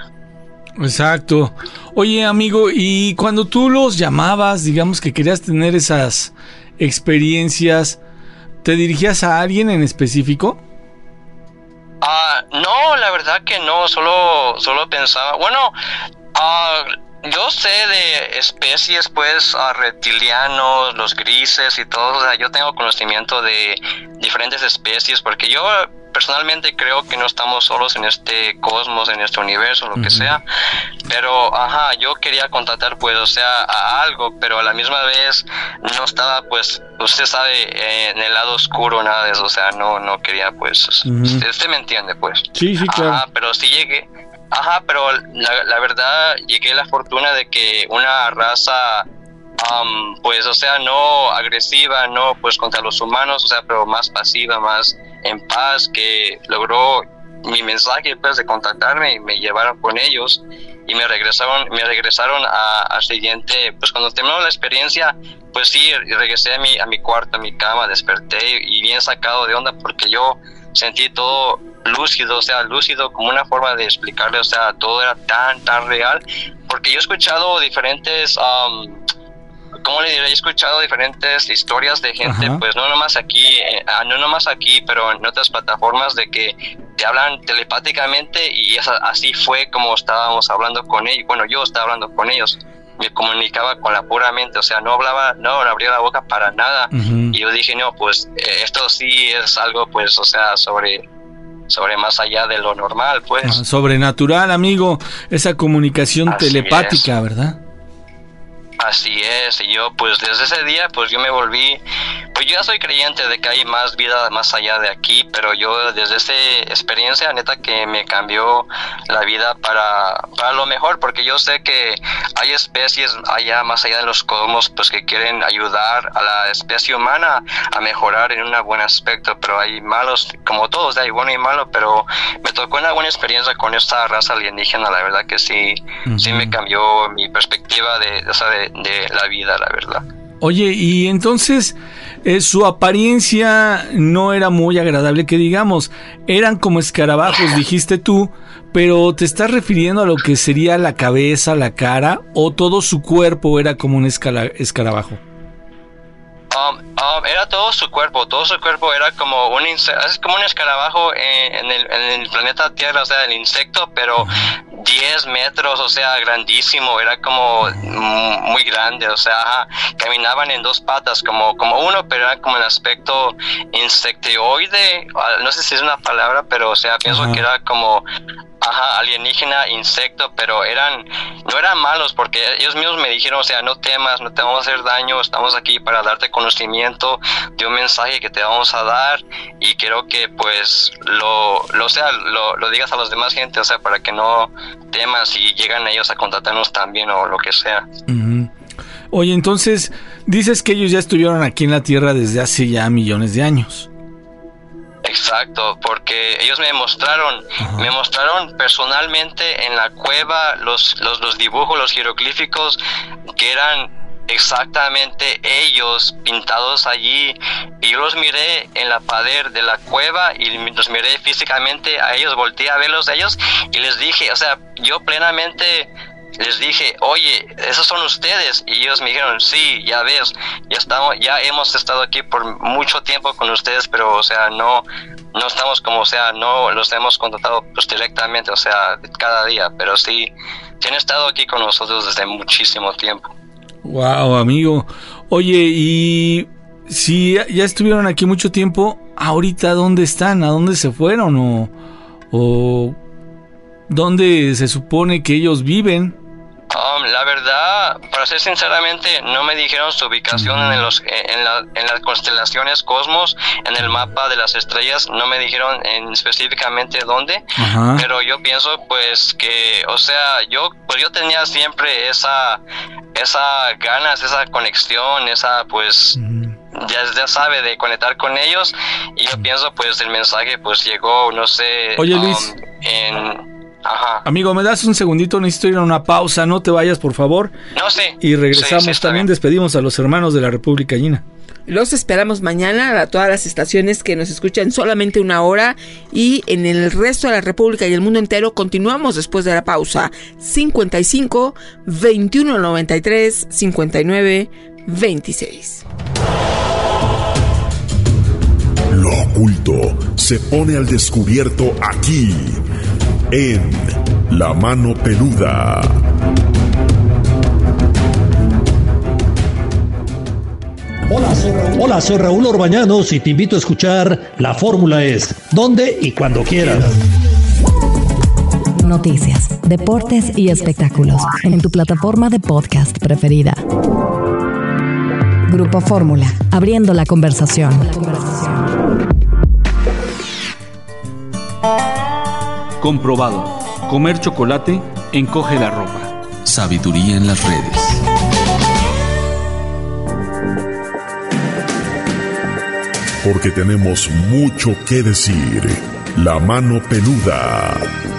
Exacto. Oye, amigo, y cuando tú los llamabas, digamos que querías tener esas experiencias, ¿te dirigías a alguien en específico? Ah, uh, no, la verdad que no, solo, solo pensaba, bueno, uh, yo sé de especies, pues, uh, reptilianos, los grises y todo, o sea, yo tengo conocimiento de diferentes especies, porque yo personalmente creo que no estamos solos en este cosmos, en este universo, lo uh-huh. que sea, pero, ajá, yo quería contactar, pues, o sea, a algo, pero a la misma vez no estaba, pues, usted sabe, eh, en el lado oscuro, nada de eso, o sea, no, no quería, pues, uh-huh. usted, usted me entiende, pues. Sí, sí, claro. Ajá, pero sí llegué, ajá, pero la, la verdad, llegué a la fortuna de que una raza, um, pues, o sea, no agresiva, no, pues, contra los humanos, o sea, pero más pasiva, más en paz, que logró mi mensaje, pues, de contactarme y me llevaron con ellos y me regresaron, me regresaron a, a siguiente, pues, cuando terminó la experiencia, pues sí, regresé a mi, a mi cuarto, a mi cama, desperté y bien sacado de onda porque yo sentí todo lúcido, o sea, lúcido como una forma de explicarle, o sea, todo era tan, tan real, porque yo he escuchado diferentes, um, ¿cómo le diré? He escuchado diferentes historias de gente, ajá. pues no nomás aquí, eh, no nomás aquí, pero en otras plataformas de que te hablan telepáticamente y esa, así fue como estábamos hablando con ellos, bueno, yo estaba hablando con ellos. Me comunicaba con la pura mente, o sea, no hablaba, no, no abría la boca para nada, uh-huh. y yo dije, no, pues, eh, esto sí es algo, pues, o sea, sobre, sobre más allá de lo normal, pues. Ah, sobrenatural, amigo, esa comunicación así telepática, es. ¿Verdad? Así es, y yo, pues, desde ese día, pues, yo me volví, pues, yo ya soy creyente de que hay más vida más allá de aquí, pero yo, desde esa experiencia, neta, que me cambió la vida para, para lo mejor, porque yo sé que hay especies allá, más allá de los cosmos, pues, que quieren ayudar a la especie humana a mejorar en un buen aspecto, pero hay malos, como todos, hay bueno y malo, pero me tocó una buena experiencia con esta raza alienígena, la verdad que sí, uh-huh. sí me cambió mi perspectiva de, o sea, de de la vida, la verdad. Oye, y entonces eh, su apariencia no era muy agradable, que digamos, eran como escarabajos, dijiste tú, pero ¿te estás refiriendo a lo que sería la cabeza, la cara, o todo su cuerpo era como un escala- escarabajo? Um, um, era todo su cuerpo, todo su cuerpo era como un insecto, es como un escarabajo en, en, el, en el planeta Tierra, o sea, el insecto, pero diez metros, o sea, grandísimo, era como muy grande, o sea, ajá, caminaban en dos patas, como, como uno, pero era como el aspecto insectoide, no sé si es una palabra, pero, o sea, pienso ajá. que era como... Ajá, alienígena, insecto, pero eran, no eran malos porque ellos mismos me dijeron, o sea, no temas, no te vamos a hacer daño, estamos aquí para darte conocimiento de un mensaje que te vamos a dar y quiero que pues lo, lo, sea, lo, lo digas a los demás gente, o sea, para que no temas y llegan ellos a contactarnos también o lo que sea. Uh-huh. Oye, entonces, dices que ellos ya estuvieron aquí en la Tierra desde hace ya millones de años. Exacto, porque ellos me mostraron, uh-huh. me mostraron personalmente en la cueva los, los, los dibujos, los jeroglíficos que eran exactamente ellos pintados allí y yo los miré en la pared de la cueva y los miré físicamente a ellos, volteé a verlos a ellos y les dije, o sea, yo plenamente... les dije, oye, esos son ustedes, y ellos me dijeron, sí, ya ves, ya estamos, ya hemos estado aquí por mucho tiempo con ustedes, pero, o sea, no, no estamos como, o sea, no los hemos contactado pues directamente, o sea, cada día, pero sí, sí han estado aquí con nosotros desde muchísimo tiempo. Wow, amigo. Oye, y si ya estuvieron aquí mucho tiempo, ¿ahorita dónde están? ¿A dónde se fueron? ¿O, o dónde se supone que ellos viven? Um, la verdad, para ser sinceramente, no me dijeron su ubicación en, los, en, la, en las constelaciones Cosmos, en el mapa de las estrellas, no me dijeron en específicamente dónde. Ajá. Pero yo pienso pues que, o sea, yo pues yo tenía siempre esa, esa ganas, esa conexión, esa pues... Ya, ya sabe de conectar con ellos, y yo pienso pues el mensaje pues llegó, no sé. Oye, Luis, um, en... Ajá. Amigo, ¿me das un segundito? Necesito ir a una pausa, no te vayas, por favor. No, sí. Y regresamos, sí, sí, también bien. Despedimos a los hermanos de la República Gina. Los esperamos mañana a todas las estaciones que nos escuchan solamente una hora, y en el resto de la República y el mundo entero continuamos después de la pausa. cincuenta y cinco, veintiuno noventa y tres, cincuenta y nueve, veintiséis. Lo oculto se pone al descubierto aquí, en La Mano Peluda. Hola soy, Raúl. Hola, soy Raúl Orbañanos y te invito a escuchar La Fórmula Es, donde y cuando quieras. Noticias, deportes y espectáculos en tu plataforma de podcast preferida. Grupo Fórmula, abriendo la conversación. La conversación. Comprobado. Comer chocolate encoge la ropa. Sabiduría en las redes. Porque tenemos mucho que decir. La Mano Peluda.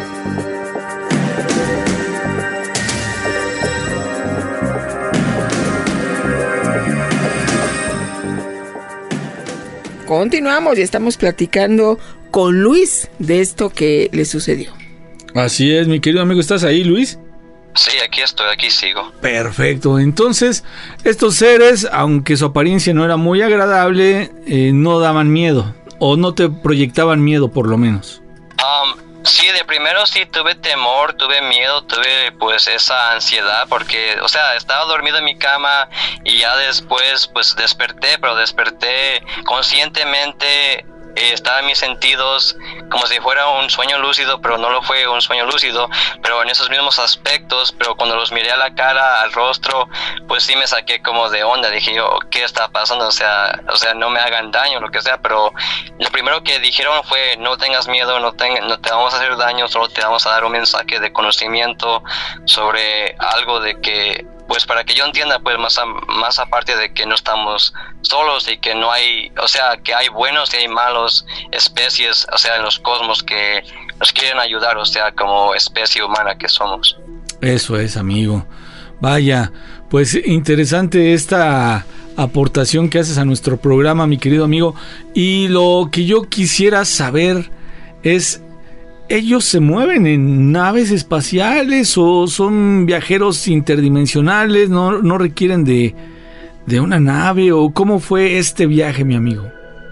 Continuamos y estamos platicando con Luis de esto que le sucedió. Así es, mi querido amigo, ¿estás ahí, Luis? Sí, aquí estoy, aquí sigo. Perfecto, entonces estos seres, aunque su apariencia no era muy agradable, eh, no daban miedo, o no te proyectaban miedo por lo menos. Um, sí, de primero sí tuve temor, tuve miedo, tuve pues esa ansiedad, porque, o sea, estaba dormido en mi cama y ya después pues desperté, pero desperté conscientemente. Eh, estaba en mis sentidos como si fuera un sueño lúcido, pero no lo fue un sueño lúcido, pero en esos mismos aspectos. Pero cuando los miré a la cara, al rostro, pues sí me saqué como de onda. Dije yo, ¿qué está pasando? O sea, o sea, no me hagan daño, lo que sea. Pero lo primero que dijeron fue, no tengas miedo, no, te, no te vamos a hacer daño, solo te vamos a dar un mensaje de conocimiento sobre algo de que, pues para que yo entienda, pues más, a, más aparte de que no estamos solos y que no hay, o sea, que hay buenos y hay malos especies, o sea, en los cosmos que nos quieren ayudar, o sea, como especie humana que somos. Eso es, amigo. Vaya, pues interesante esta aportación que haces a nuestro programa, mi querido amigo. Y lo que yo quisiera saber es, ¿ellos se mueven en naves espaciales o son viajeros interdimensionales? ¿No, no requieren de, de una nave? ¿O cómo fue este viaje, mi amigo?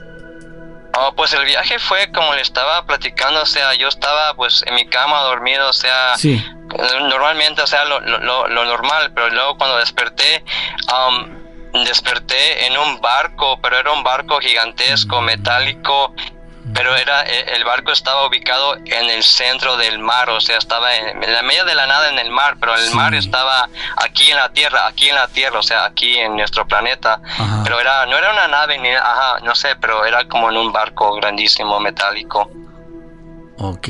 Oh, pues el viaje fue como le estaba platicando, o sea, yo estaba pues en mi cama dormido, o sea, sí. Normalmente, o sea, lo, lo, lo normal, pero luego cuando desperté, um, desperté en un barco, pero era un barco gigantesco, metálico. Pero era el barco estaba ubicado en el centro del mar, o sea, estaba en, en la media de la nada en el mar, pero el sí. mar estaba aquí en la tierra, aquí en la tierra, o sea, aquí en nuestro planeta. Ajá. Pero era no era una nave ni, ajá, no sé, pero era como en un barco grandísimo metálico. Ok.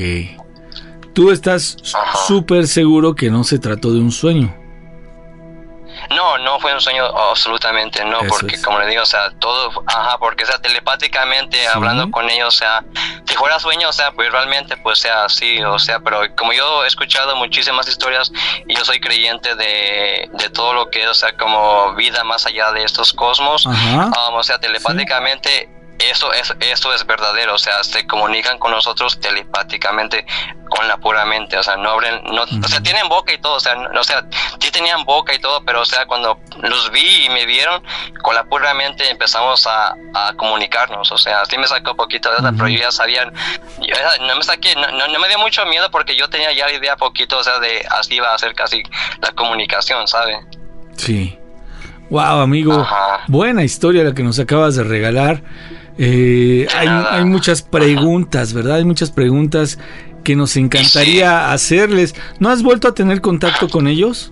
Tú estás súper seguro que no se trató de un sueño. No, no fue un sueño, absolutamente no. Eso porque es. Como le digo, o sea, todo, ajá, porque, o sea, telepáticamente ¿sí? hablando con ellos, o sea, si fuera sueño, o sea, pues realmente, pues sea así, o sea, pero como yo he escuchado muchísimas historias y yo soy creyente de, de todo lo que es, o sea, como vida más allá de estos cosmos, um, o sea, telepáticamente... ¿sí? eso, eso, eso es verdadero, o sea, se comunican con nosotros telepáticamente con la pura mente, o sea, no abren, no, uh-huh. o sea, tienen boca y todo, o sea, no, o sea, sí tenían boca y todo, pero o sea, cuando los vi y me vieron, con la pura mente empezamos a, a comunicarnos, o sea, sí me sacó un poquito de eso, uh-huh. pero yo ya sabía, yo ya, no me saqué, no, no, no me dio mucho miedo porque yo tenía ya la idea poquito, o sea, de así iba a ser casi la comunicación, ¿sabe? Sí. Wow, amigo, Ajá. buena historia la que nos acabas de regalar. Eh, hay, hay muchas preguntas, ¿verdad? Hay muchas preguntas que nos encantaría sí. hacerles. ¿No has vuelto a tener contacto con ellos?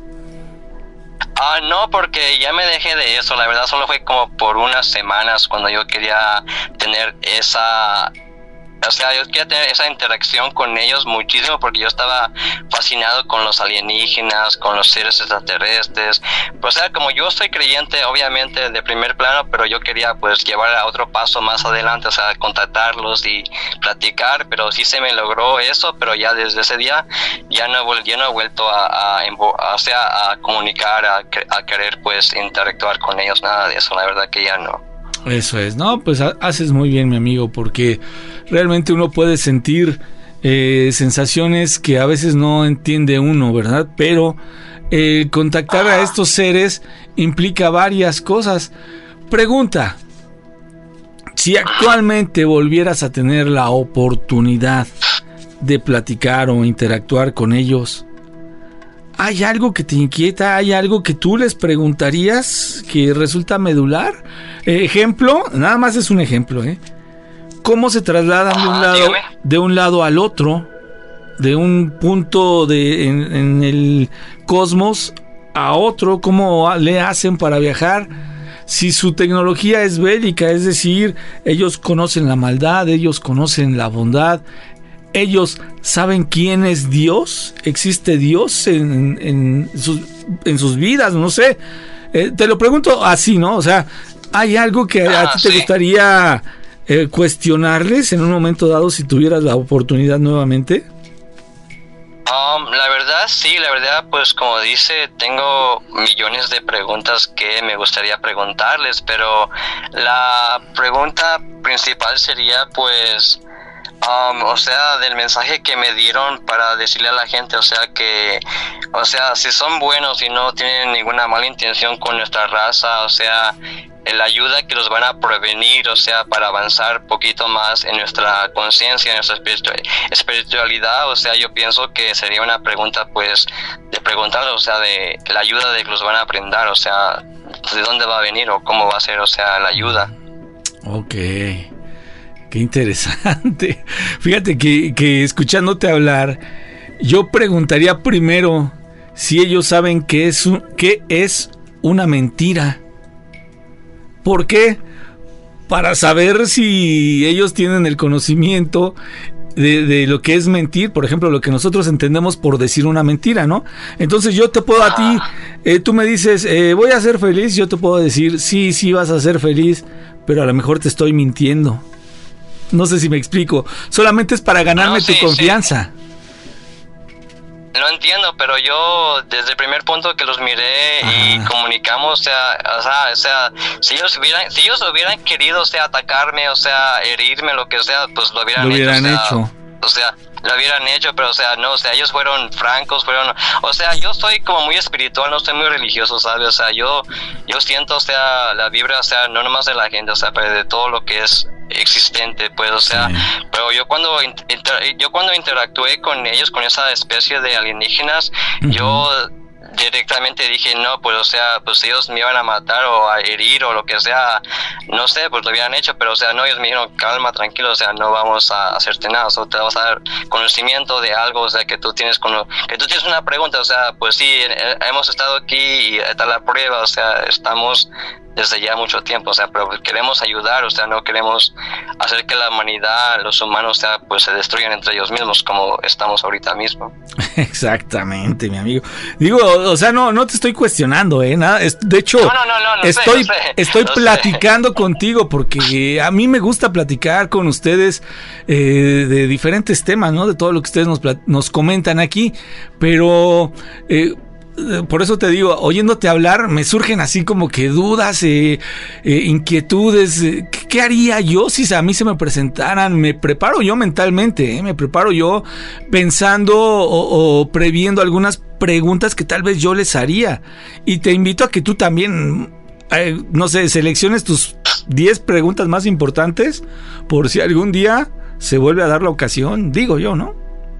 Ah, no, porque ya me dejé de eso. La verdad solo fue como por unas semanas cuando yo quería tener esa... O sea, yo quería tener esa interacción con ellos muchísimo porque yo estaba fascinado con los alienígenas, con los seres extraterrestres. Pues, o sea, como yo soy creyente, obviamente, de primer plano, pero yo quería, pues, llevar a otro paso más adelante, o sea, contactarlos y platicar, pero sí se me logró eso, pero ya desde ese día ya no, ya no he vuelto a, a, a, o sea, a comunicar, a, a querer, pues, interactuar con ellos, nada de eso, la verdad que ya no. Eso es, no, pues haces muy bien, mi amigo, porque realmente uno puede sentir eh, sensaciones que a veces no entiende uno, ¿verdad? Pero eh, contactar a estos seres implica varias cosas. Pregunta, si actualmente volvieras a tener la oportunidad de platicar o interactuar con ellos, ¿hay algo que te inquieta? ¿Hay algo que tú les preguntarías que resulta medular? Eh, ejemplo, nada más es un ejemplo, ¿eh? ¿Cómo se trasladan de un lado, de un lado al otro, de un punto de en, en el cosmos a otro? ¿Cómo le hacen para viajar? Si su tecnología es bélica, es decir, ellos conocen la maldad, ellos conocen la bondad. ¿Ellos saben quién es Dios? ¿Existe Dios en, en, sus, en sus vidas? No sé. Eh, te lo pregunto así, ¿no? O sea, ¿hay algo que a ah, ti te sí. gustaría eh, cuestionarles en un momento dado si tuvieras la oportunidad nuevamente? Um, la verdad, sí, la verdad, pues como dice, tengo millones de preguntas que me gustaría preguntarles, pero la pregunta principal sería, pues... Um, o sea, del mensaje que me dieron para decirle a la gente, o sea que, o sea, si son buenos y no tienen ninguna mala intención con nuestra raza, o sea, la ayuda que los van a prevenir, o sea, para avanzar poquito más en nuestra conciencia, en nuestra espiritualidad, o sea, yo pienso que sería una pregunta, pues, de preguntarles, o sea, de la ayuda de que los van a aprender, o sea, de dónde va a venir o cómo va a ser, o sea, la ayuda. Ok. Qué interesante. Fíjate que, que escuchándote hablar, yo preguntaría primero si ellos saben qué es, un, qué es una mentira. ¿Por qué? Para saber si ellos tienen el conocimiento de, de lo que es mentir, por ejemplo, lo que nosotros entendemos por decir una mentira, ¿no? Entonces yo te puedo a ti, eh, tú me dices, eh, voy a ser feliz, yo te puedo decir, sí, sí vas a ser feliz, pero a lo mejor te estoy mintiendo. No sé si me explico. Solamente es para ganarme no, sí, tu confianza. Sí. Lo entiendo, pero yo desde el primer punto que los miré Ajá. y comunicamos, o sea, o sea, o sea, si ellos hubieran, si ellos hubieran querido, o sea, atacarme, o sea, herirme, lo que sea, pues lo hubieran, lo hubieran hecho. hecho. O sea, o sea, lo hubieran hecho, pero o sea, no, o sea, ellos fueron francos, fueron, o sea, yo soy como muy espiritual, no soy muy religioso, ¿sabes? O sea, yo, yo siento, o sea, la vibra, o sea, no nomás de la gente, o sea, pero de todo lo que es existente, pues, o sea, sí. pero yo cuando inter- yo cuando interactué con ellos, con esa especie de alienígenas, uh-huh. yo directamente dije, no, pues, o sea, pues ellos me iban a matar o a herir o lo que sea, no sé, pues lo habían hecho, pero, o sea, no, ellos me dijeron, calma, tranquilo, o sea, no vamos a hacerte nada, o sea, te vas a dar conocimiento de algo, o sea, que tú tienes, cono- que tú tienes una pregunta, o sea, pues sí, hemos estado aquí y está la prueba, o sea, estamos desde ya mucho tiempo, o sea, pero queremos ayudar, o sea, no queremos hacer que la humanidad, los humanos, o sea, pues se destruyan entre ellos mismos como estamos ahorita mismo. Exactamente, mi amigo. Digo, o sea, no, no te estoy cuestionando, eh, nada, es, de hecho, no, no, no, no, no estoy, sé, no sé, estoy no platicando sé. contigo porque a mí me gusta platicar con ustedes eh, de diferentes temas, ¿no? De todo lo que ustedes nos, nos comentan aquí, pero eh, por eso te digo, oyéndote hablar, me surgen así como que dudas, eh, eh, inquietudes. Eh, ¿qué, ¿Qué haría yo si a mí se me presentaran? Me preparo yo mentalmente, eh, me preparo yo pensando o, o previendo algunas preguntas que tal vez yo les haría. Y te invito a que tú también, eh, no sé, selecciones tus diez preguntas más importantes por si algún día se vuelve a dar la ocasión, digo yo, ¿no?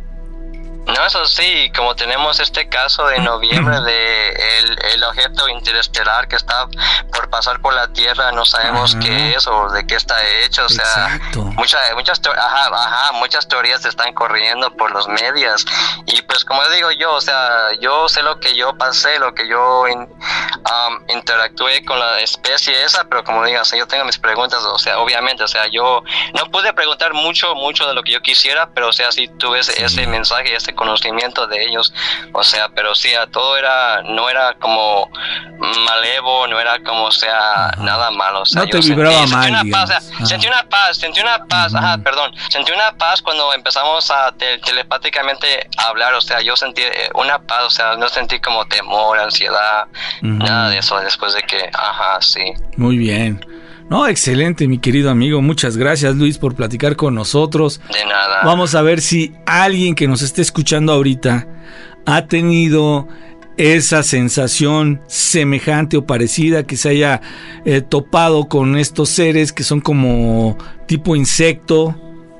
No, eso sí, como tenemos este caso de noviembre de el, el objeto interestelar que está por pasar por la Tierra, no sabemos ajá. qué es o de qué está hecho, o sea, muchas muchas ajá, ajá, muchas teorías están corriendo por los medios y pues como digo yo, o sea, yo sé lo que yo pasé, lo que yo in, um, interactué con la especie esa, pero como digas, yo tengo mis preguntas, o sea, obviamente, o sea, yo no pude preguntar mucho, mucho de lo que yo quisiera, pero o sea, sí tuve ese, sí. ese mensaje, ese conocimiento de ellos, o sea, pero sí, a todo era, no era como malevo, no era como, o sea, ajá. nada malo, o sea, no yo te vibraba sentí, mal, sentí una paz, o sea, sentí una paz, sentí una paz, ajá, perdón, sentí una paz cuando empezamos a te, telepáticamente a hablar, o sea, yo sentí una paz, o sea, no sentí como temor, ansiedad, uh-huh. nada de eso, después de que, ajá, sí. Muy bien. No, excelente, mi querido amigo. Muchas gracias, Luis, por platicar con nosotros. De nada. Vamos a ver si alguien que nos esté escuchando ahorita ha tenido esa sensación semejante o parecida, que se haya eh, topado con estos seres que son como tipo insecto,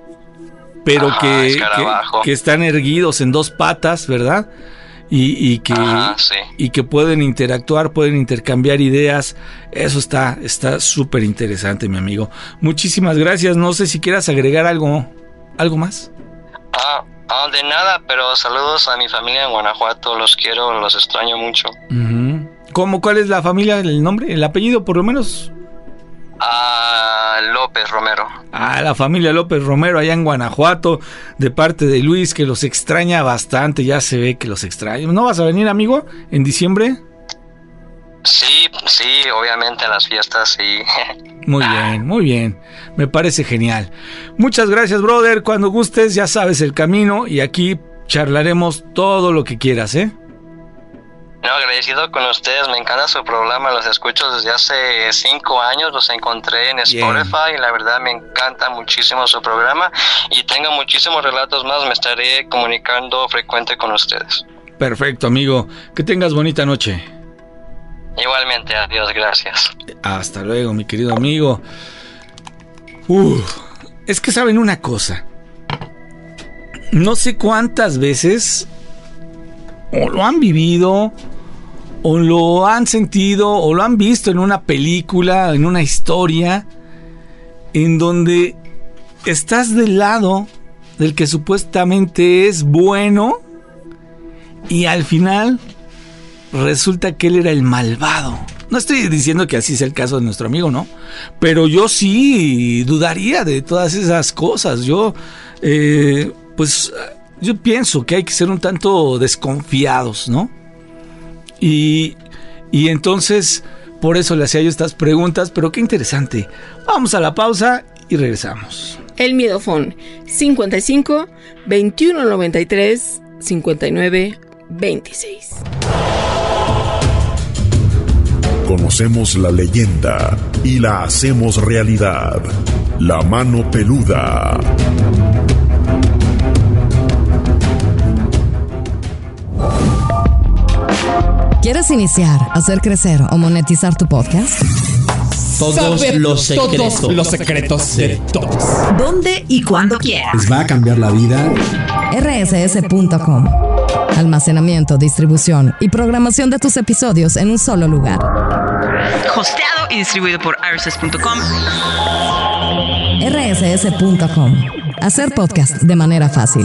pero Ajá, que, que, que están erguidos en dos patas, ¿verdad? Y, y que Ajá, sí. y que pueden interactuar, pueden intercambiar ideas. Eso está está súper interesante, mi amigo. Muchísimas gracias. No sé si quieras agregar algo algo más. Ah, ah, de nada, pero saludos a mi familia en Guanajuato. Los quiero, los extraño mucho. Uh-huh. ¿Cómo? ¿Cuál es la familia, el nombre, el apellido, por lo menos? Ah, López Romero. Ah, la familia López Romero allá en Guanajuato, de parte de Luis, que los extraña bastante. Ya se ve que los extraña. ¿No vas a venir, amigo, en diciembre? Sí, sí, obviamente a las fiestas, sí. Muy bien, muy bien. Me parece genial. Muchas gracias, brother. Cuando gustes, ya sabes el camino y aquí charlaremos todo lo que quieras, ¿eh? No, agradecido con ustedes, me encanta su programa, los escucho desde hace cinco años, los encontré en Spotify Bien. Y la verdad me encanta muchísimo su programa y tengo muchísimos relatos más, me estaré comunicando frecuente con ustedes. Perfecto, amigo, que tengas bonita noche. Igualmente, adiós, gracias. Hasta luego, mi querido amigo. Uf, es que saben una cosa, no sé cuántas veces o lo han vivido, o lo han sentido, o lo han visto en una película, en una historia, en donde estás del lado del que supuestamente es bueno, y al final resulta que él era el malvado. No estoy diciendo que así sea el caso de nuestro amigo, ¿no? Pero yo sí dudaría de todas esas cosas. Yo, eh, pues... Yo pienso que hay que ser un tanto desconfiados, ¿no? Y, y entonces, por eso le hacía yo estas preguntas, pero qué interesante. Vamos a la pausa y regresamos. El Miedofón, cincuenta y cinco, veintiuno noventa y tres, cincuenta y nueve, veintiséis. Conocemos la leyenda y la hacemos realidad. La mano peluda. ¿Quieres iniciar, hacer crecer o monetizar tu podcast? Todos Saber los secretos. Todos los secretos de todos. ¿Dónde y cuándo quieras? ¿Les va a cambiar la vida? R S S punto com. Almacenamiento, distribución y programación de tus episodios en un solo lugar. Hosteado y distribuido por R S S punto com. R S S punto com. Hacer podcast de manera fácil.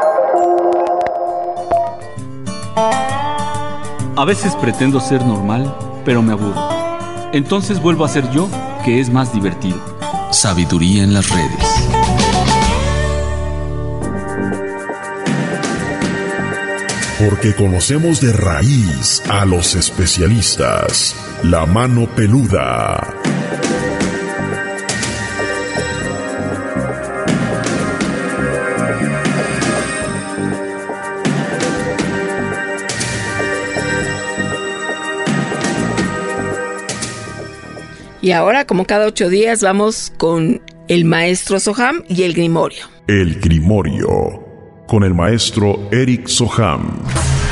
A veces pretendo ser normal, pero me aburro. Entonces vuelvo a ser yo, que es más divertido. Sabiduría en las redes. Porque conocemos de raíz a los especialistas. La mano peluda. Y ahora, como cada ocho días, vamos con el maestro Soham y el Grimorio. El Grimorio, con el maestro Eric Soham.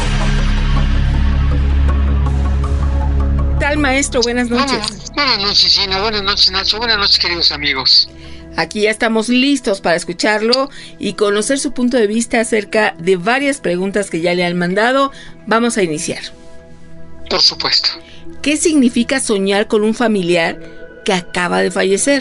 ¿Qué tal, maestro? Buenas noches. Buenas, buenas noches, Gina. Buenas noches, Nacho. Buenas noches, queridos amigos. Aquí ya estamos listos para escucharlo y conocer su punto de vista acerca de varias preguntas que ya le han mandado. Vamos a iniciar. Por supuesto. ¿Qué significa soñar con un familiar que acaba de fallecer?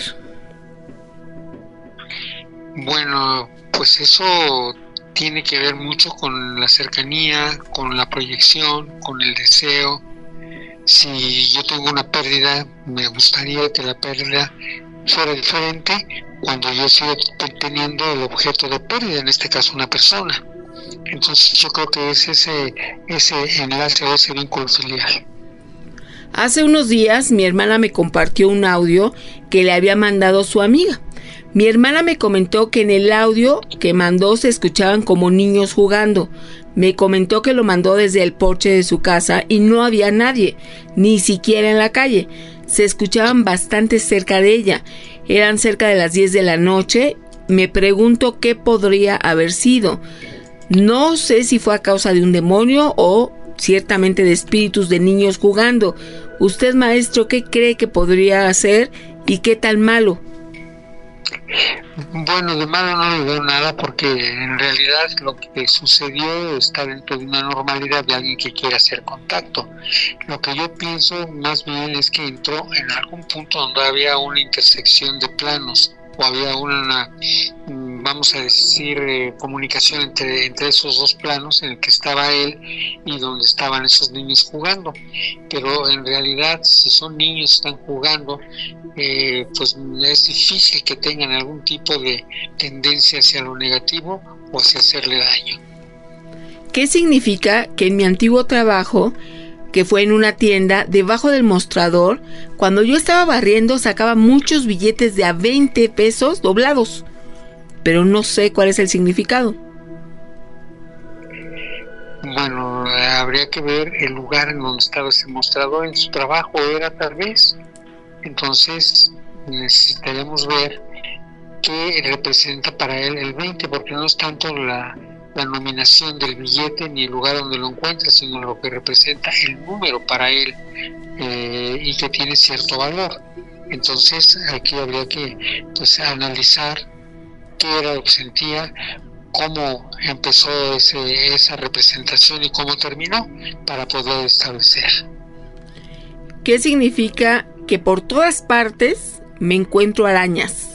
Bueno, pues eso tiene que ver mucho con la cercanía, con la proyección, con el deseo. Si yo tengo una pérdida, me gustaría que la pérdida fuera diferente cuando yo sigo teniendo el objeto de pérdida, en este caso una persona. Entonces yo creo que es ese, ese enlace o ese vínculo filial. Hace unos días mi hermana me compartió un audio que le había mandado su amiga. Mi hermana me comentó que en el audio que mandó se escuchaban como niños jugando. Me comentó que lo mandó desde el porche de su casa y no había nadie, ni siquiera en la calle. Se escuchaban bastante cerca de ella. Eran cerca de las diez de la noche. Me pregunto qué podría haber sido. No sé si fue a causa de un demonio o ciertamente de espíritus de niños jugando. Usted, maestro, ¿qué cree que podría hacer y qué tal malo? Bueno, de malo no le veo nada porque en realidad lo que sucedió está dentro de una normalidad de alguien que quiere hacer contacto. Lo que yo pienso más bien es que entró en algún punto donde había una intersección de planos o había una, vamos a decir, eh, comunicación entre, entre esos dos planos en el que estaba él y donde estaban esos niños jugando. Pero en realidad, si son niños que están jugando, eh, pues es difícil que tengan algún tipo de tendencia hacia lo negativo o hacia hacerle daño. ¿Qué significa que en mi antiguo trabajo, que fue en una tienda, debajo del mostrador, cuando yo estaba barriendo sacaba muchos billetes de a veinte pesos doblados, pero no sé cuál es el significado? Bueno, habría que ver el lugar en donde estaba ese mostrador. En su trabajo era tal vez. Entonces necesitaríamos ver qué representa para él el veinte, porque no es tanto la la nominación del billete ni el lugar donde lo encuentra, sino lo que representa el número para él eh, y que tiene cierto valor. Entonces aquí habría que pues analizar qué era lo que sentía, cómo empezó ese, esa representación y cómo terminó para poder establecer. ¿Qué significa que por todas partes me encuentro arañas?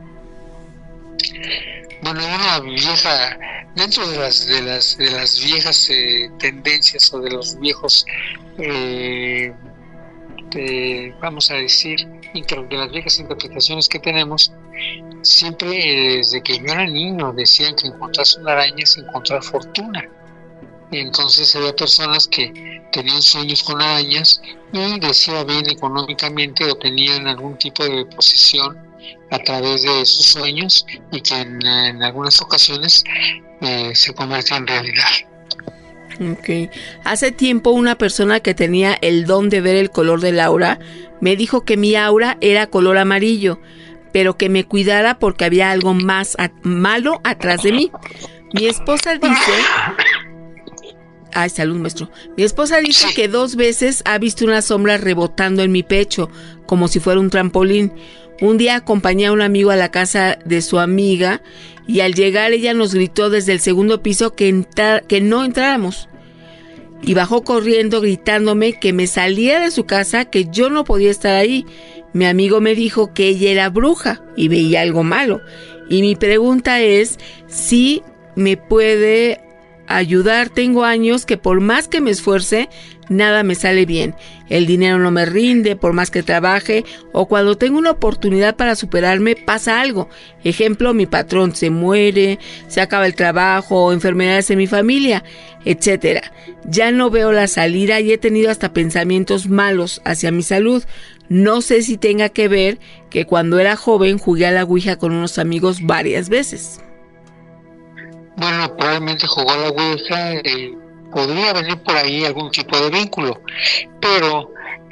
Bueno, una vieja, dentro de las de las de las viejas eh, tendencias o de los viejos, eh, de, vamos a decir, de las viejas interpretaciones que tenemos, siempre eh, desde que yo era niño decían que encontrarse una araña es encontrar fortuna. Y entonces había personas que tenían sueños con arañas y les iba bien económicamente o tenían algún tipo de posesión a través de sus sueños y que en, en algunas ocasiones eh, se convierte en realidad. Okay. Hace tiempo una persona que tenía el don de ver el color del aura me dijo que mi aura era color amarillo, pero que me cuidara porque había algo más a- malo atrás de mí. Mi esposa dice... Ay, salud, maestro. Mi esposa dice que dos veces ha visto una sombra rebotando en mi pecho, como si fuera un trampolín. Un día acompañé a un amigo a la casa de su amiga y al llegar ella nos gritó desde el segundo piso que, entrar, que no entráramos. Y bajó corriendo gritándome que me saliera de su casa, que yo no podía estar ahí. Mi amigo me dijo que ella era bruja y veía algo malo. Y mi pregunta es si me puede ayudar. Tengo años que por más que me esfuerce, nada me sale bien. El dinero no me rinde por más que trabaje, o cuando tengo una oportunidad para superarme pasa algo. Ejemplo, mi patrón se muere, se acaba el trabajo o enfermedades en mi familia, etcétera. Ya no veo la salida y he tenido hasta pensamientos malos hacia mi salud. No sé si tenga que ver que cuando era joven jugué a la ouija con unos amigos varias veces. Bueno, probablemente jugó a la ouija, eh, podría venir por ahí algún tipo de vínculo, pero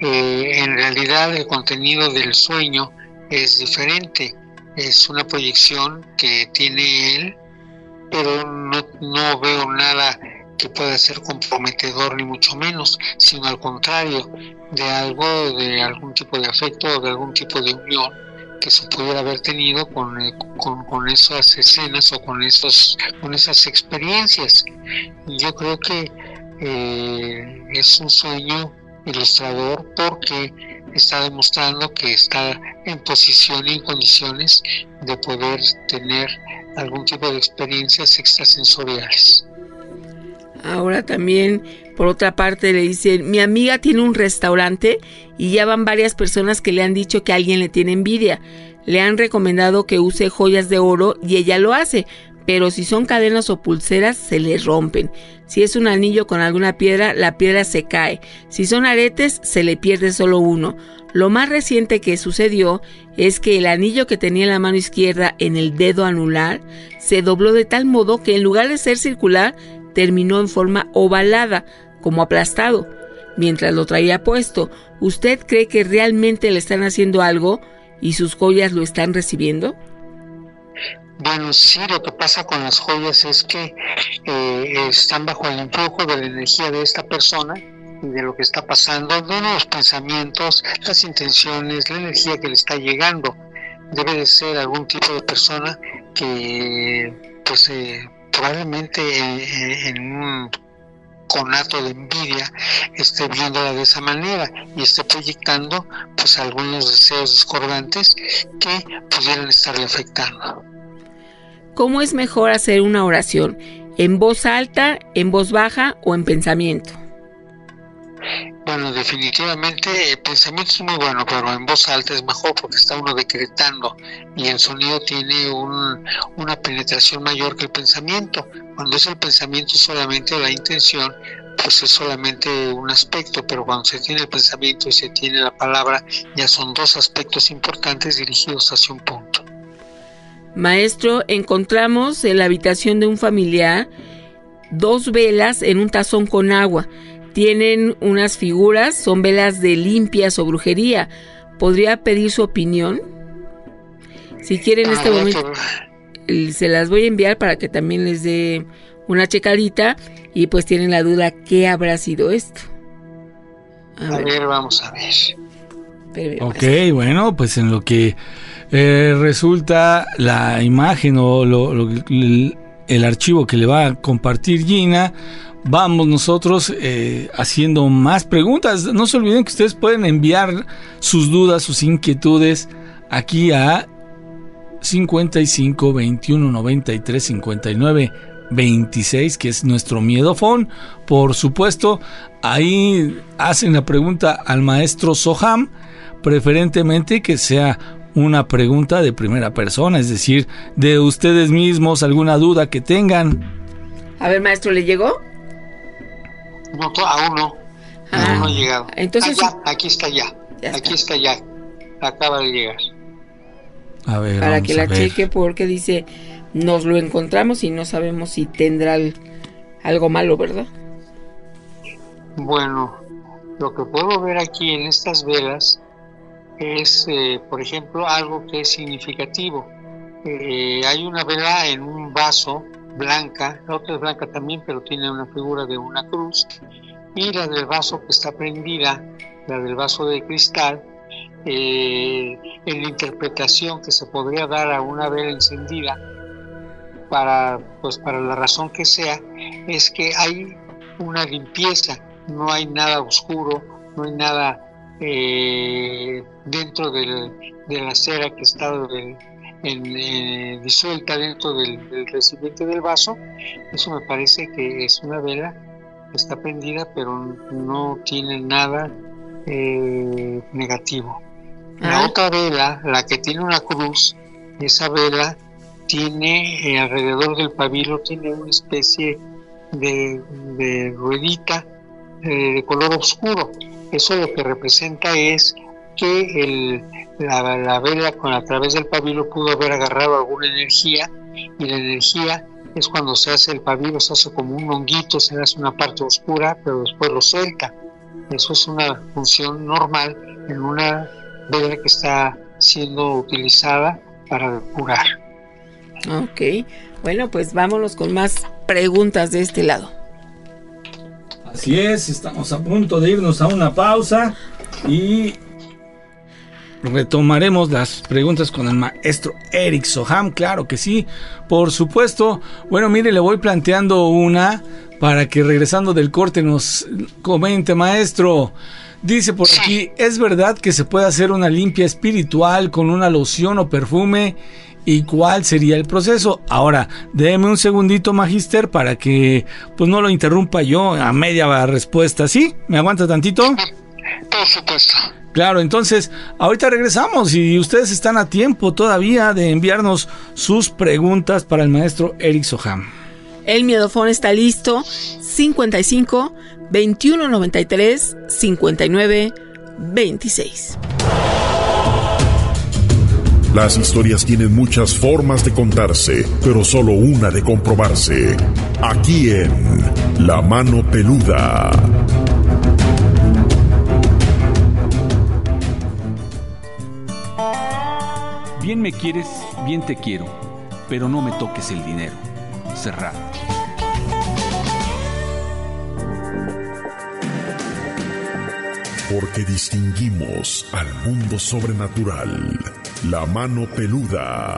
eh, en realidad el contenido del sueño es diferente, es una proyección que tiene él, pero no, no veo nada que pueda ser comprometedor ni mucho menos, sino al contrario, de algo, de algún tipo de afecto o de algún tipo de unión que se pudiera haber tenido con, con, con esas escenas o con esos con esas experiencias. Yo creo que eh, es un sueño ilustrador porque está demostrando que está en posición y en condiciones de poder tener algún tipo de experiencias extrasensoriales. Ahora también, por otra parte, le dicen, mi amiga tiene un restaurante y ya van varias personas que le han dicho que alguien le tiene envidia. Le han recomendado que use joyas de oro y ella lo hace, pero si son cadenas o pulseras, se le rompen. Si es un anillo con alguna piedra, la piedra se cae. Si son aretes, se le pierde solo uno. Lo más reciente que sucedió es que el anillo que tenía en la mano izquierda en el dedo anular se dobló de tal modo que en lugar de ser circular, terminó en forma ovalada, como aplastado, mientras lo traía puesto. ¿Usted cree que realmente le están haciendo algo y sus joyas lo están recibiendo? Bueno, sí, lo que pasa con las joyas es que eh, están bajo el influjo de la energía de esta persona y de lo que está pasando, de los pensamientos, las intenciones, la energía que le está llegando. Debe de ser algún tipo de persona que, pues, eh, probablemente en, en un conato de envidia esté viéndola de esa manera y esté proyectando pues algunos deseos discordantes que pudieran estarle afectando. ¿Cómo es mejor hacer una oración? ¿En voz alta, en voz baja o en pensamiento? Bueno, definitivamente el pensamiento es muy bueno, pero en voz alta es mejor porque está uno decretando y el sonido tiene un, una penetración mayor que el pensamiento. Cuando es el pensamiento solamente la intención, pues es solamente un aspecto, pero cuando se tiene el pensamiento y se tiene la palabra, ya son dos aspectos importantes dirigidos hacia un punto. Maestro, encontramos en la habitación de un familiar dos velas en un tazón con agua. Tienen unas figuras, son velas de limpias o brujería. ¿Podría pedir su opinión? Si quieren en este momento, se las voy a enviar para que también les dé una checadita y pues tienen la duda, ¿qué habrá sido esto? A, a ver. ver, vamos a ver. Pero, ok, maestro. Bueno, pues en lo que eh, resulta la imagen o lo, lo, el, el archivo que le va a compartir Gina, vamos nosotros eh, haciendo más preguntas. No se olviden que ustedes pueden enviar sus dudas, sus inquietudes aquí a cincuenta y cinco, veintiuno, noventa y tres, cincuenta y nueve, veintiséis, que es nuestro miedofón. Por supuesto, ahí hacen la pregunta al maestro Soham, preferentemente que sea una pregunta de primera persona, es decir, de ustedes mismos, alguna duda que tengan. A ver, maestro, ¿le llegó? No, aún no. Ah, aún no ha llegado. Entonces, ah, ya, aquí está ya. ya aquí está. está ya. Acaba de llegar. A ver, para que la ver. cheque, porque dice, nos lo encontramos y no sabemos si tendrá el, algo malo, ¿verdad? Bueno, lo que puedo ver aquí en estas velas es, eh, por ejemplo, algo que es significativo. Eh, hay una vela en un vaso blanca, la otra es blanca también, pero tiene una figura de una cruz, y la del vaso que está prendida, la del vaso de cristal, eh, en la interpretación que se podría dar a una vela encendida, para, pues, para la razón que sea, es que hay una limpieza, no hay nada oscuro, no hay nada eh, dentro del, de la cera que está del, en, eh, disuelta dentro del, del recipiente del vaso. Eso me parece que es una vela que está prendida, pero no tiene nada eh, negativo. La ah. otra vela, la que tiene una cruz, esa vela tiene eh, alrededor del pabilo tiene una especie de, de ruedita eh, de color oscuro. Eso lo que representa es que el, la, la vela con a través del pabilo pudo haber agarrado alguna energía, y la energía es cuando se hace el pabilo, se hace como un honguito, se hace una parte oscura, pero después lo suelta. Eso es una función normal en una vela que está siendo utilizada para curar. Ok, bueno, pues vámonos con más preguntas de este lado. Así es, estamos a punto de irnos a una pausa y retomaremos las preguntas con el maestro Eric Soham, claro que sí, por supuesto. Bueno, mire, le voy planteando una para que regresando del corte nos comente, maestro. Dice por aquí, ¿es verdad que se puede hacer una limpia espiritual con una loción o perfume? ¿Y cuál sería el proceso? Ahora, déme un segundito, Magister, para que pues no lo interrumpa yo a media respuesta. ¿Sí? ¿Me aguanta tantito? Por supuesto. Claro, entonces, ahorita regresamos y ustedes están a tiempo todavía de enviarnos sus preguntas para el maestro Eric Soham. El miedofón está listo, cincuenta y cinco, veintiuno noventa y tres, cincuenta y nueve, veintiséis. Las historias tienen muchas formas de contarse, pero solo una de comprobarse. Aquí en La Mano Peluda. Bien me quieres, bien te quiero, pero no me toques el dinero. Serrat. Porque distinguimos al mundo sobrenatural. La Mano Peluda.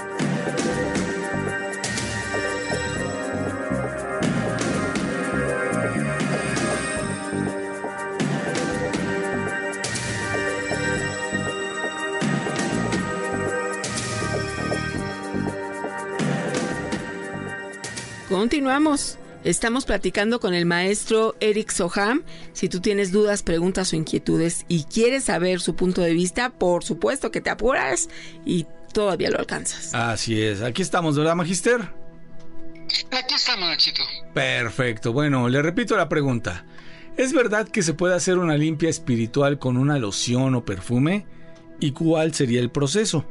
Continuamos. Estamos platicando con el maestro Eric Soham. Si tú tienes dudas, preguntas o inquietudes y quieres saber su punto de vista, por supuesto que te apuras y todavía lo alcanzas. Así es. Aquí estamos, ¿verdad, Magister? Aquí estamos, Nachito. Perfecto. Bueno, le repito la pregunta. ¿Es verdad que se puede hacer una limpia espiritual con una loción o perfume? ¿Y cuál sería el proceso?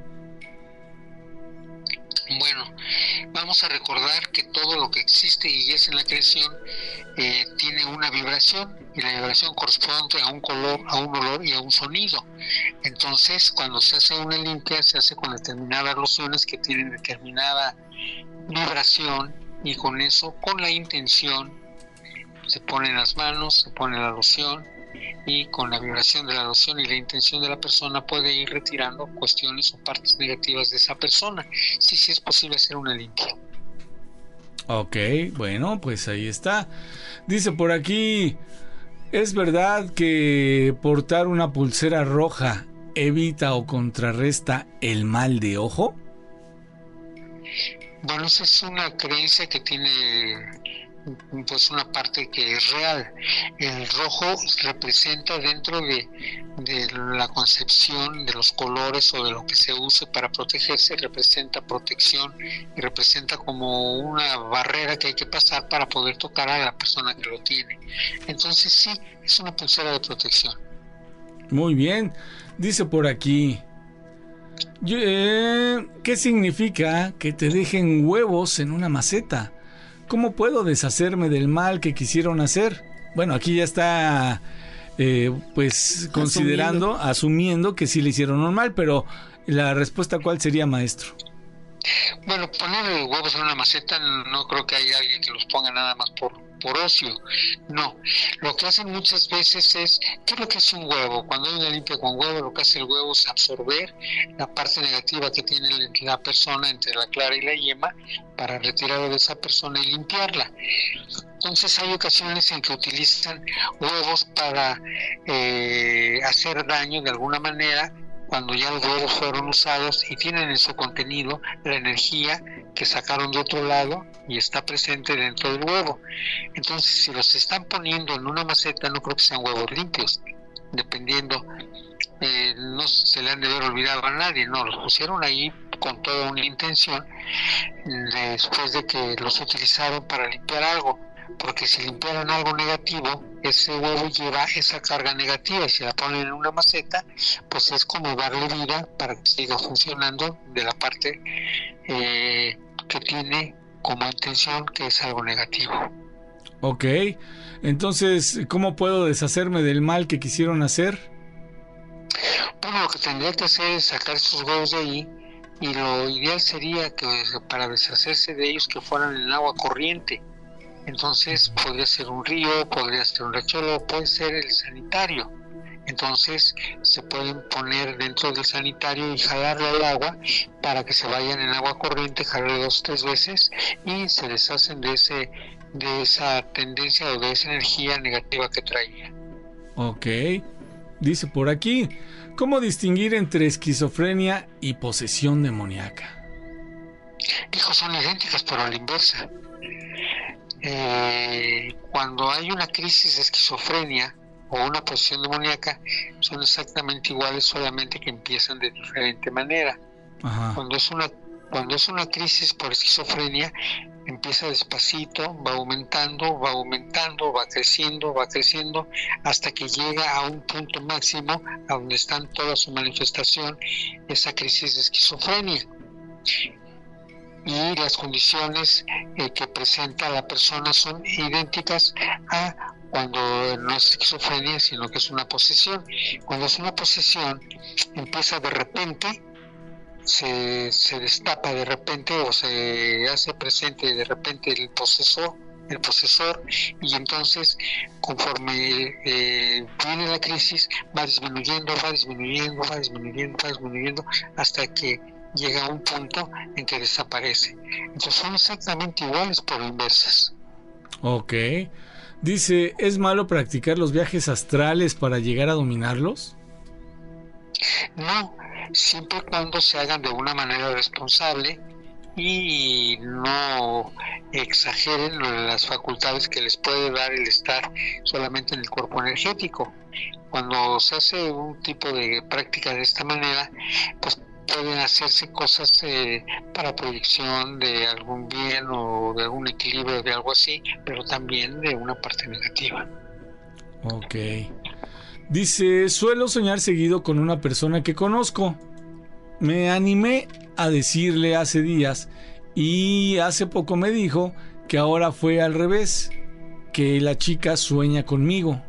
Bueno, vamos a recordar que todo lo que existe y es en la creación eh, tiene una vibración, y la vibración corresponde a un color, a un olor y a un sonido. Entonces, cuando se hace una limpia, se hace con determinadas lociones que tienen determinada vibración, y con eso, con la intención, se ponen las manos, se pone la loción, y con la vibración de la loción y la intención de la persona puede ir retirando cuestiones o partes negativas de esa persona. Sí, sí es posible hacer una limpia. Ok, bueno, pues ahí está. Dice por aquí, ¿es verdad que portar una pulsera roja evita o contrarresta el mal de ojo? Bueno, esa es una creencia que tiene pues una parte que es real. El rojo representa dentro de, de la concepción de los colores o de lo que se use para protegerse, representa protección y representa como una barrera que hay que pasar para poder tocar a la persona que lo tiene. Entonces sí, es una pulsera de protección. Muy bien, dice por aquí, ¿qué significa que te dejen huevos en una maceta? ¿Cómo puedo deshacerme del mal que quisieron hacer? Bueno, aquí ya está eh, pues considerando, asumiendo. asumiendo que sí le hicieron un mal, pero la respuesta ¿cuál sería, maestro? Bueno, poner huevos en una maceta no creo que haya alguien que los ponga nada más por, por ocio. No, lo que hacen muchas veces es, ¿qué es lo que hace un huevo? Cuando hay una limpia con huevo, lo que hace el huevo es absorber la parte negativa que tiene la persona entre la clara y la yema para retirarlo de esa persona y limpiarla. Entonces hay ocasiones en que utilizan huevos para eh, hacer daño de alguna manera, cuando ya los huevos fueron usados y tienen en su contenido la energía que sacaron de otro lado y está presente dentro del huevo. Entonces, si los están poniendo en una maceta, no creo que sean huevos limpios, dependiendo, eh, no se le han de haber olvidado a nadie, no, los pusieron ahí con toda una intención, después de que los utilizaron para limpiar algo, porque si limpiaran algo negativo, ese huevo lleva esa carga negativa, y si la ponen en una maceta, pues es como darle vida para que siga funcionando de la parte eh, que tiene como intención, que es algo negativo. Ok, entonces, ¿cómo puedo deshacerme del mal que quisieron hacer? Bueno, lo que tendría que hacer es sacar sus huevos de ahí, y lo ideal sería que para deshacerse de ellos que fueran en agua corriente. Entonces podría ser un río, podría ser un riachuelo, puede ser el sanitario. Entonces se pueden poner dentro del sanitario y jalarle al agua para que se vayan en agua corriente, jalarle dos o tres veces y se deshacen de ese de esa tendencia o de esa energía negativa que traía. Ok, dice por aquí, ¿cómo distinguir entre esquizofrenia y posesión demoníaca? Hijo, son idénticas pero a la inversa. Eh, cuando hay una crisis de esquizofrenia o una posesión demoníaca, son exactamente iguales, solamente que empiezan de diferente manera. Ajá. Cuando es una cuando es una crisis por esquizofrenia, empieza despacito, va aumentando, va aumentando, va creciendo, va creciendo, hasta que llega a un punto máximo, a donde están toda su manifestación, esa crisis de esquizofrenia. Y las condiciones eh, que presenta la persona son idénticas a cuando no es esquizofrenia, sino que es una posesión. Cuando es una posesión, empieza de repente, se, se destapa de repente o se hace presente de repente el posesor, el posesor, y entonces conforme eh, viene la crisis va disminuyendo, va disminuyendo, va disminuyendo, va disminuyendo hasta que llega a un punto en que desaparece. Entonces son exactamente iguales pero inversas. Ok. Dice, ¿es malo practicar los viajes astrales para llegar a dominarlos? No, siempre y cuando se hagan de una manera responsable y no exageren las facultades que les puede dar el estar solamente en el cuerpo energético. Cuando se hace un tipo de práctica de esta manera, pues pueden hacerse cosas eh, para proyección de algún bien o de algún equilibrio de algo así, pero también de una parte negativa. Ok. Dice, suelo soñar seguido con una persona que conozco. Me animé a decirle hace días y hace poco me dijo que ahora fue al revés, que la chica sueña conmigo.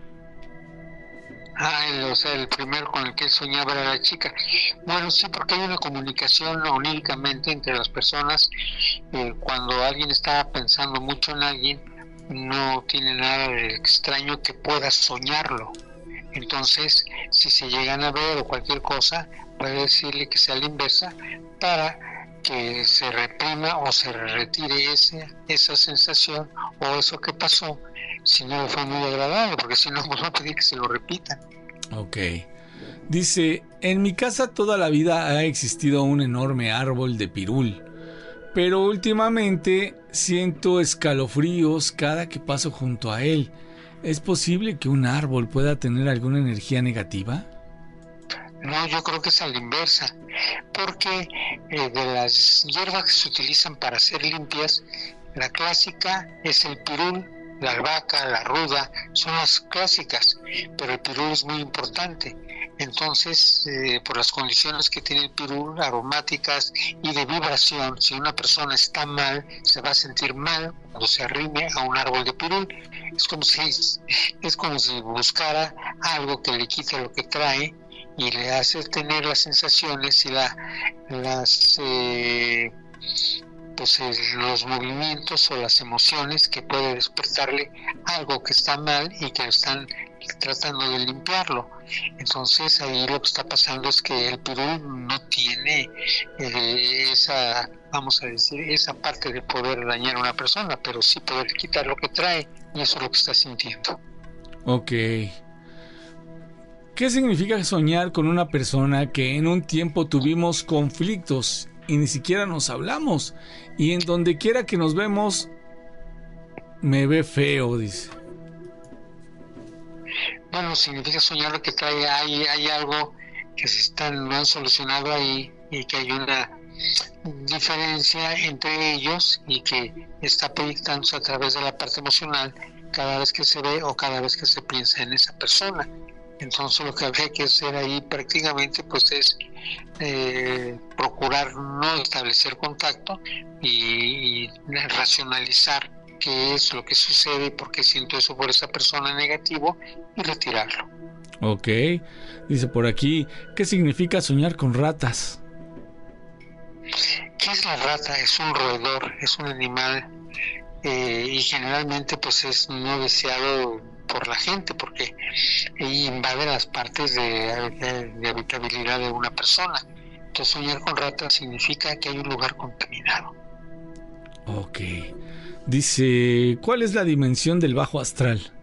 Ah, el, o sea, el primero con el que soñaba era la chica. Bueno, sí, porque hay una comunicación oníricamente entre las personas. Eh, cuando alguien está pensando mucho en alguien, no tiene nada de extraño que pueda soñarlo. Entonces, si se llegan a ver o cualquier cosa, puede decirle que sea la inversa para que se reprima o se retire ese, esa sensación o eso que pasó, si no le fue muy agradable, porque si no, pues va a pedir que se lo repitan. Ok. Dice, en mi casa toda la vida ha existido un enorme árbol de pirul, pero últimamente siento escalofríos cada que paso junto a él. ¿Es posible que un árbol pueda tener alguna energía negativa? No, yo creo que es a la inversa, porque eh, de las hierbas que se utilizan para hacer limpias, la clásica es el pirul, la albahaca, la ruda, son las clásicas, pero el pirul es muy importante. Entonces, eh, por las condiciones que tiene el pirul, aromáticas y de vibración, si una persona está mal, se va a sentir mal cuando se arrime a un árbol de pirul. Es como si, es como si buscara algo que le quite lo que trae y le hace tener las sensaciones y la, las eh, pues eh, los movimientos o las emociones que puede despertarle algo que está mal y que están tratando de limpiarlo. Entonces ahí lo que está pasando es que el pirul no tiene eh, esa, vamos a decir, esa parte de poder dañar a una persona, pero sí poder quitar lo que trae, y eso es lo que está sintiendo. Ok. ¿Qué significa soñar con una persona que en un tiempo tuvimos conflictos y ni siquiera nos hablamos, y en donde quiera que nos vemos me ve feo? Dice. Bueno, significa soñar lo que trae, hay, hay algo que se están, no han solucionado ahí, y que hay una diferencia entre ellos y que está proyectándose a través de la parte emocional cada vez que se ve o cada vez que se piensa en esa persona. Entonces lo que habría que hacer ahí prácticamente pues es eh, procurar no establecer contacto y, y racionalizar qué es lo que sucede y por qué siento eso por esa persona negativo y retirarlo. Ok, dice por aquí, ¿qué significa soñar con ratas? ¿Qué es la rata? Es un roedor, es un animal eh, y generalmente pues es no deseado por la gente porque invade las partes de, de, de habitabilidad de una persona. Entonces soñar con ratas significa que hay un lugar contaminado. Ok, dice, ¿cuál es la dimensión del bajo astral?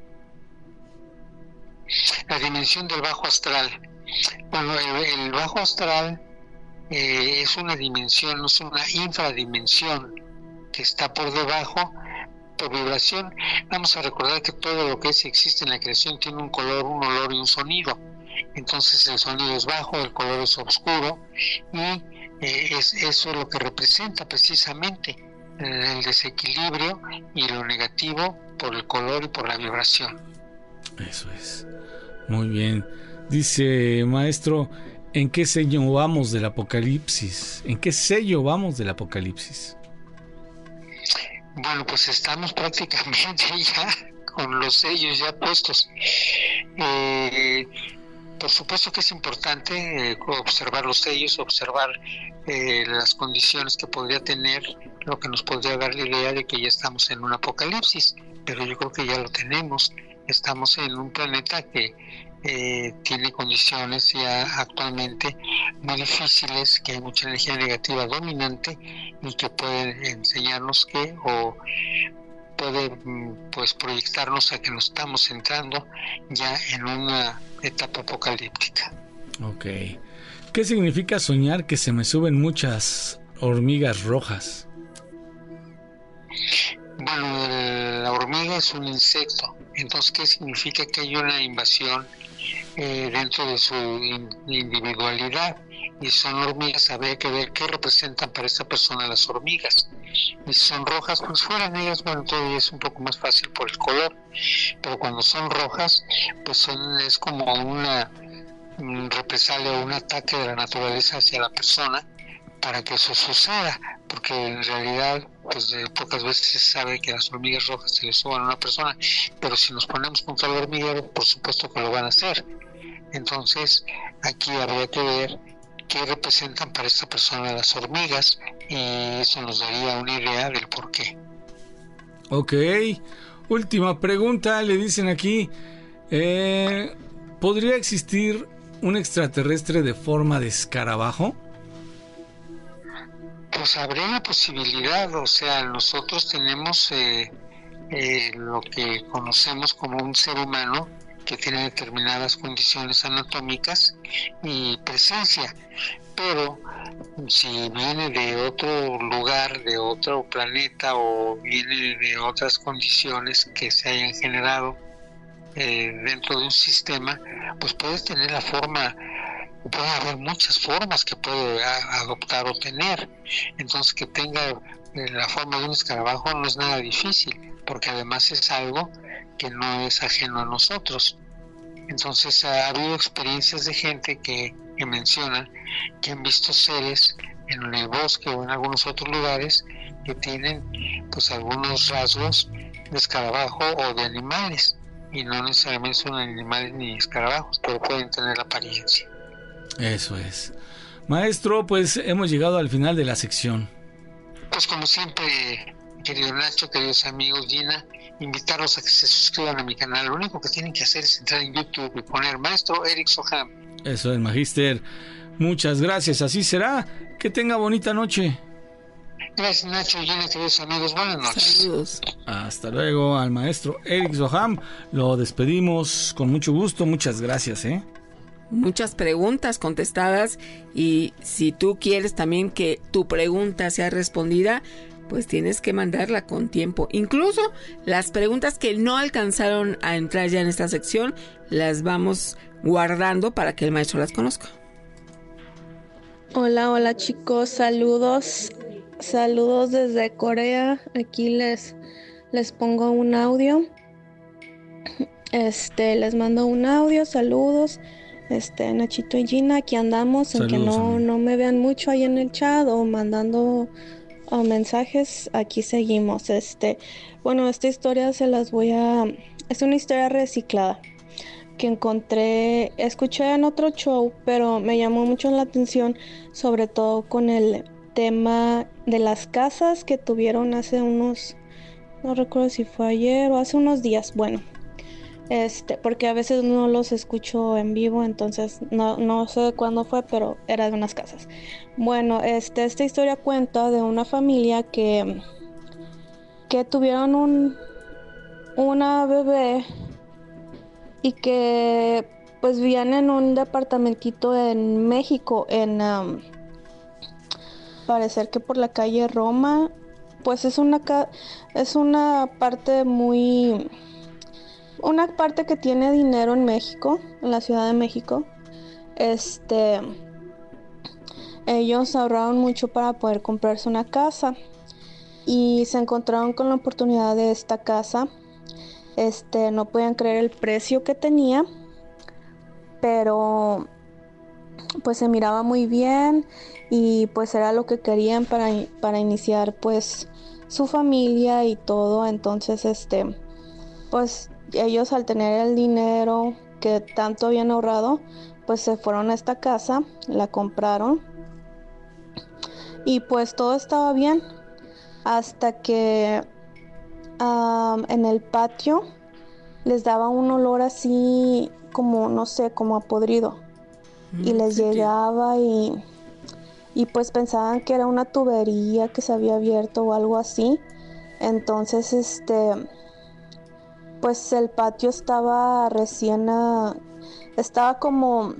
La dimensión del bajo astral. Bueno, el, el bajo astral eh, es una dimensión, no es una infradimensión que está por debajo por vibración. Vamos a recordar que todo lo que es, existe en la creación tiene un color, un olor y un sonido. Entonces el sonido es bajo, el color es oscuro y eh, es, eso es lo que representa precisamente el desequilibrio y lo negativo por el color y por la vibración. Eso es. Muy bien. Dice, maestro, ¿en qué sello vamos del Apocalipsis? ¿En qué sello vamos del Apocalipsis? Bueno, pues estamos prácticamente ya con los sellos ya puestos. Eh, por supuesto que es importante eh, observar los sellos, observar eh, las condiciones que podría tener, lo que nos podría dar la idea de que ya estamos en un apocalipsis, pero yo creo que ya lo tenemos. Estamos en un planeta que eh, tiene condiciones ya actualmente muy difíciles, que hay mucha energía negativa dominante y que puede enseñarnos que o puede pues proyectarnos a que nos estamos entrando ya en una etapa apocalíptica. Ok. ¿Qué significa soñar que se me suben muchas hormigas rojas? Bueno, el, la hormiga es un insecto. Entonces, ¿qué significa? Que hay una invasión eh, dentro de su in, individualidad. Y son hormigas, habría que ver qué representan para esta persona las hormigas. Y si son rojas, pues fueran ellas, bueno, todavía es un poco más fácil por el color. Pero cuando son rojas, pues son, es como una un represalia o un ataque de la naturaleza hacia la persona para que eso suceda, porque en realidad pues eh, pocas veces se sabe que las hormigas rojas se le suban a una persona, pero si nos ponemos contra el hormiguero, por supuesto que lo van a hacer. Entonces aquí habría que ver qué representan para esta persona las hormigas y eso nos daría una idea del por qué. Ok, última pregunta, le dicen aquí, eh, ¿podría existir un extraterrestre de forma de escarabajo? Pues habría una posibilidad, o sea, nosotros tenemos eh, eh, lo que conocemos como un ser humano que tiene determinadas condiciones anatómicas y presencia, pero si viene de otro lugar, de otro planeta o viene de otras condiciones que se hayan generado eh, dentro de un sistema, pues puedes tener la forma. Puede haber muchas formas que puede adoptar o tener. Entonces, que tenga la forma de un escarabajo no es nada difícil, porque además es algo que no es ajeno a nosotros. Entonces, ha habido experiencias de gente que, que mencionan que han visto seres en el bosque o en algunos otros lugares que tienen pues algunos rasgos de escarabajo o de animales, y no necesariamente son animales ni escarabajos, pero pueden tener la apariencia. Eso es. Maestro, pues hemos llegado al final de la sección. Pues como siempre, querido Nacho, queridos amigos, Gina, invitarlos a que se suscriban a mi canal. Lo único que tienen que hacer es entrar en YouTube y poner Maestro Eric Soham. Eso es, Magister. Muchas gracias, así será. Que tenga bonita noche. Gracias, Nacho, Gina, queridos amigos, buenas noches. Saludos. Hasta luego al maestro Eric Soham. Lo despedimos con mucho gusto. Muchas gracias, ¿eh? Muchas preguntas contestadas, y si tú quieres también que tu pregunta sea respondida, pues tienes que mandarla con tiempo. Incluso las preguntas que no alcanzaron a entrar ya en esta sección, las vamos guardando para que el maestro las conozca. Hola, hola chicos, saludos, saludos desde Corea. Aquí les, les pongo un audio. Este, les mando un audio, saludos. Este, Nachito y Gina, aquí andamos, aunque no, no me vean mucho ahí en el chat o mandando uh, mensajes, aquí seguimos. Este, bueno, esta historia se las voy a... Es una historia reciclada que encontré, escuché en otro show, pero me llamó mucho la atención, sobre todo con el tema de las casas que tuvieron hace unos, no recuerdo si fue ayer o hace unos días, bueno, este, porque a veces no los escucho en vivo, entonces no, no sé cuándo fue, pero era de unas casas. Bueno, este, esta historia cuenta de una familia que, que tuvieron un, una bebé y que pues vivían en un departamentito en México, en um, parecer que por la calle Roma, pues es una es una parte muy una parte que tiene dinero en México, en la Ciudad de México. Este, ellos ahorraron mucho para poder comprarse una casa y se encontraron con la oportunidad de esta casa. Este, no podían creer el precio que tenía, pero pues se miraba muy bien y pues era lo que querían para, para iniciar pues su familia y todo. Entonces este pues ellos, al tener el dinero que tanto habían ahorrado, pues se fueron a esta casa, la compraron y pues todo estaba bien hasta que um, en el patio les daba un olor así como, no sé, como a podrido. Mm, y les llegaba y, y pues pensaban que era una tubería que se había abierto o algo así. Entonces este pues el patio estaba recién uh, estaba como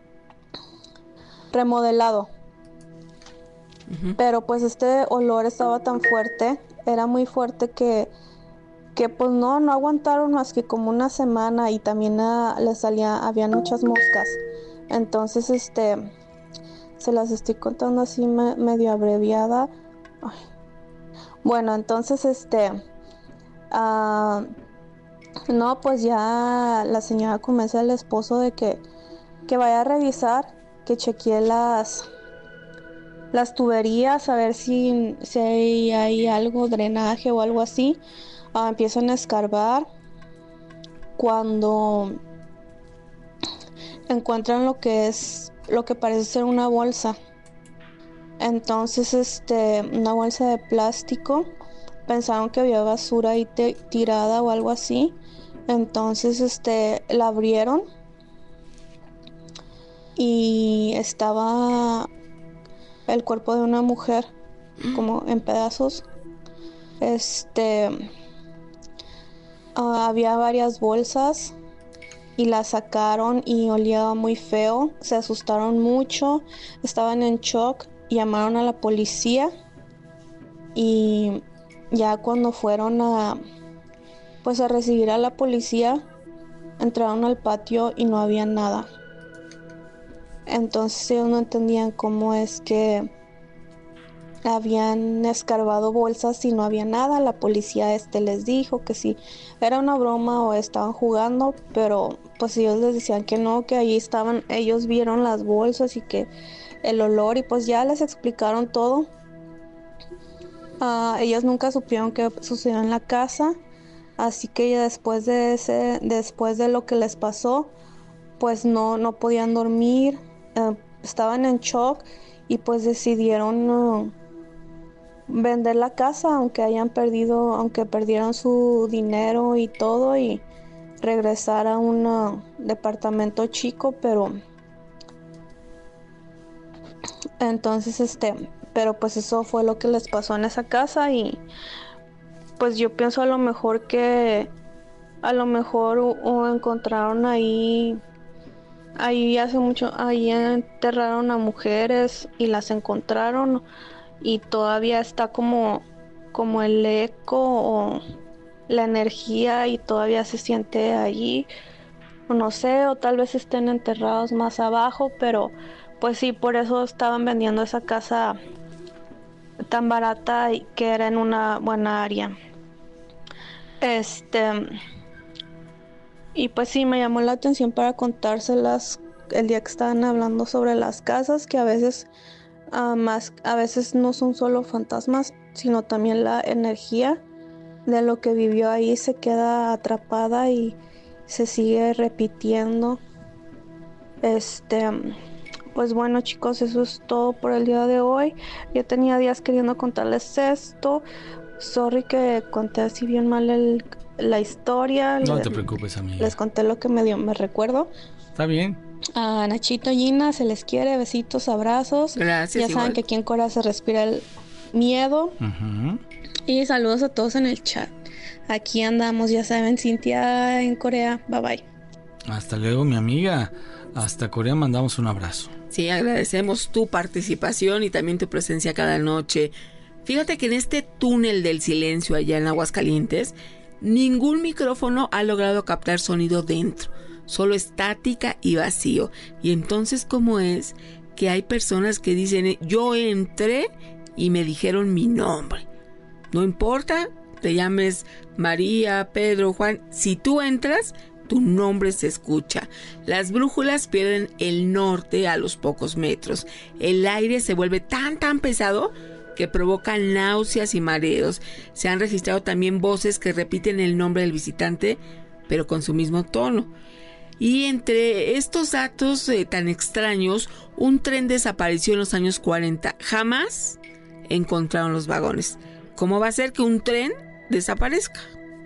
remodelado. Uh-huh. Pero pues este olor estaba tan fuerte, era muy fuerte que que pues no, no aguantaron más que como una semana y también uh, les salía, habían muchas moscas. Entonces este se las estoy contando así me, medio abreviada. Ay. Bueno, entonces este uh, no, pues ya la señora convence al esposo de que, que vaya a revisar, que chequee las las tuberías, a ver si, si hay, hay algo, drenaje o algo así. Uh, empiezan a escarbar. Cuando encuentran lo que es, lo que parece ser una bolsa. Entonces, este, una bolsa de plástico. Pensaron que había basura ahí te, tirada o algo así. Entonces este la abrieron y estaba el cuerpo de una mujer como en pedazos. Este uh, había varias bolsas y las sacaron y olía muy feo. Se asustaron mucho, estaban en shock, llamaron a la policía y ya cuando fueron a pues a recibir a la policía, entraron al patio y no había nada. Entonces ellos no entendían cómo es que habían escarbado bolsas y no había nada. La policía este les dijo que sí era una broma o estaban jugando, pero pues ellos les decían que no, que ahí estaban, ellos vieron las bolsas y que el olor, y pues ya les explicaron todo. Uh, ellos nunca supieron qué sucedió en la casa. Así que después de ese, después de lo que les pasó, pues no, no podían dormir, eh, estaban en shock y pues decidieron uh, vender la casa, aunque hayan perdido, aunque perdieron su dinero y todo, y regresar a un uh, departamento chico, pero entonces este, pero pues eso fue lo que les pasó en esa casa. Y pues yo pienso a lo mejor que a lo mejor o, o encontraron ahí ahí hace mucho, ahí enterraron a mujeres y las encontraron y todavía está como como el eco o la energía y todavía se siente allí, no sé, o tal vez estén enterrados más abajo, pero pues sí, por eso estaban vendiendo esa casa tan barata y que era en una buena área. Este y pues sí, me llamó la atención para contárselas el día que estaban hablando sobre las casas, que a veces uh, más a veces no son solo fantasmas, sino también la energía de lo que vivió ahí se queda atrapada y se sigue repitiendo. Este, pues bueno, chicos, eso es todo por el día de hoy. Yo tenía días queriendo contarles esto. Sorry que conté así bien mal el, la historia. No les, te preocupes, amiga. Les conté lo que me dio, me recuerdo. Está bien. A Nachito, Gina, se les quiere, besitos, abrazos. Gracias. Ya igual. saben que aquí en Corea se respira el miedo. Uh-huh. Y saludos a todos en el chat. Aquí andamos, ya saben, Cintia en Corea. Bye bye. Hasta luego, mi amiga. Hasta Corea mandamos un abrazo. Sí, agradecemos tu participación y también tu presencia cada noche. Fíjate que en este túnel del silencio allá en Aguascalientes, ningún micrófono ha logrado captar sonido dentro, solo estática y vacío. Y entonces, ¿cómo es que hay personas que dicen, yo entré y me dijeron mi nombre? No importa, te llames María, Pedro, Juan, si tú entras, tu nombre se escucha. Las brújulas pierden el norte a los pocos metros. El aire se vuelve tan tan pesado que provoca náuseas y mareos. Se han registrado también voces que repiten el nombre del visitante, pero con su mismo tono. Y entre estos datos eh, tan extraños, un tren desapareció en los años cuarenta. Jamás encontraron los vagones. ¿Cómo va a ser que un tren desaparezca?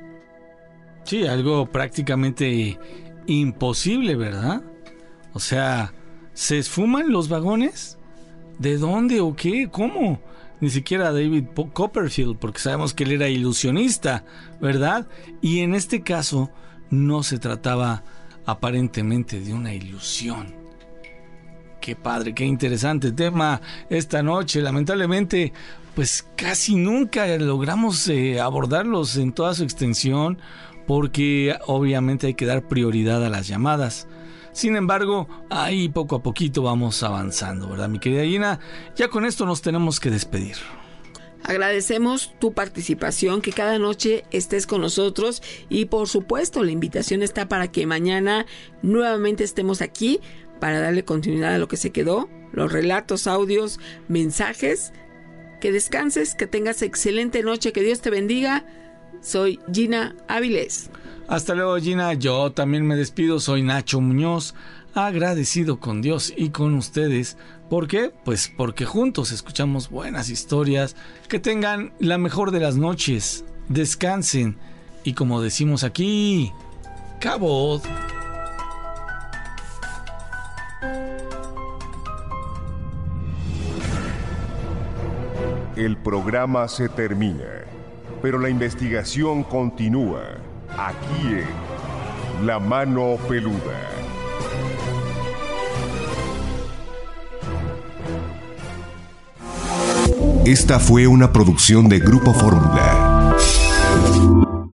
Sí, algo prácticamente imposible, ¿verdad? O sea, ¿se esfuman los vagones? ¿De dónde o qué? ¿Cómo? Ni siquiera David Copperfield, porque sabemos que él era ilusionista, ¿verdad? Y en este caso no se trataba aparentemente de una ilusión. Qué padre, qué interesante tema esta noche. Lamentablemente, pues casi nunca logramos eh, abordarlos en toda su extensión, porque obviamente hay que dar prioridad a las llamadas. Sin embargo, ahí poco a poquito vamos avanzando, ¿verdad, mi querida Gina? Ya con esto nos tenemos que despedir. Agradecemos tu participación, que cada noche estés con nosotros y por supuesto la invitación está para que mañana nuevamente estemos aquí para darle continuidad a lo que se quedó, los relatos, audios, mensajes. Que descanses, que tengas excelente noche, que Dios te bendiga. Soy Gina Áviles. Hasta luego, Gina. Yo también me despido. Soy Nacho Muñoz, agradecido con Dios y con ustedes. ¿Por qué? Pues porque juntos escuchamos buenas historias. Que tengan la mejor de las noches. Descansen. Y como decimos aquí, ¡Cabot! El programa se termina, pero la investigación continúa aquí en La Mano Peluda. Esta fue una producción de Grupo Fórmula.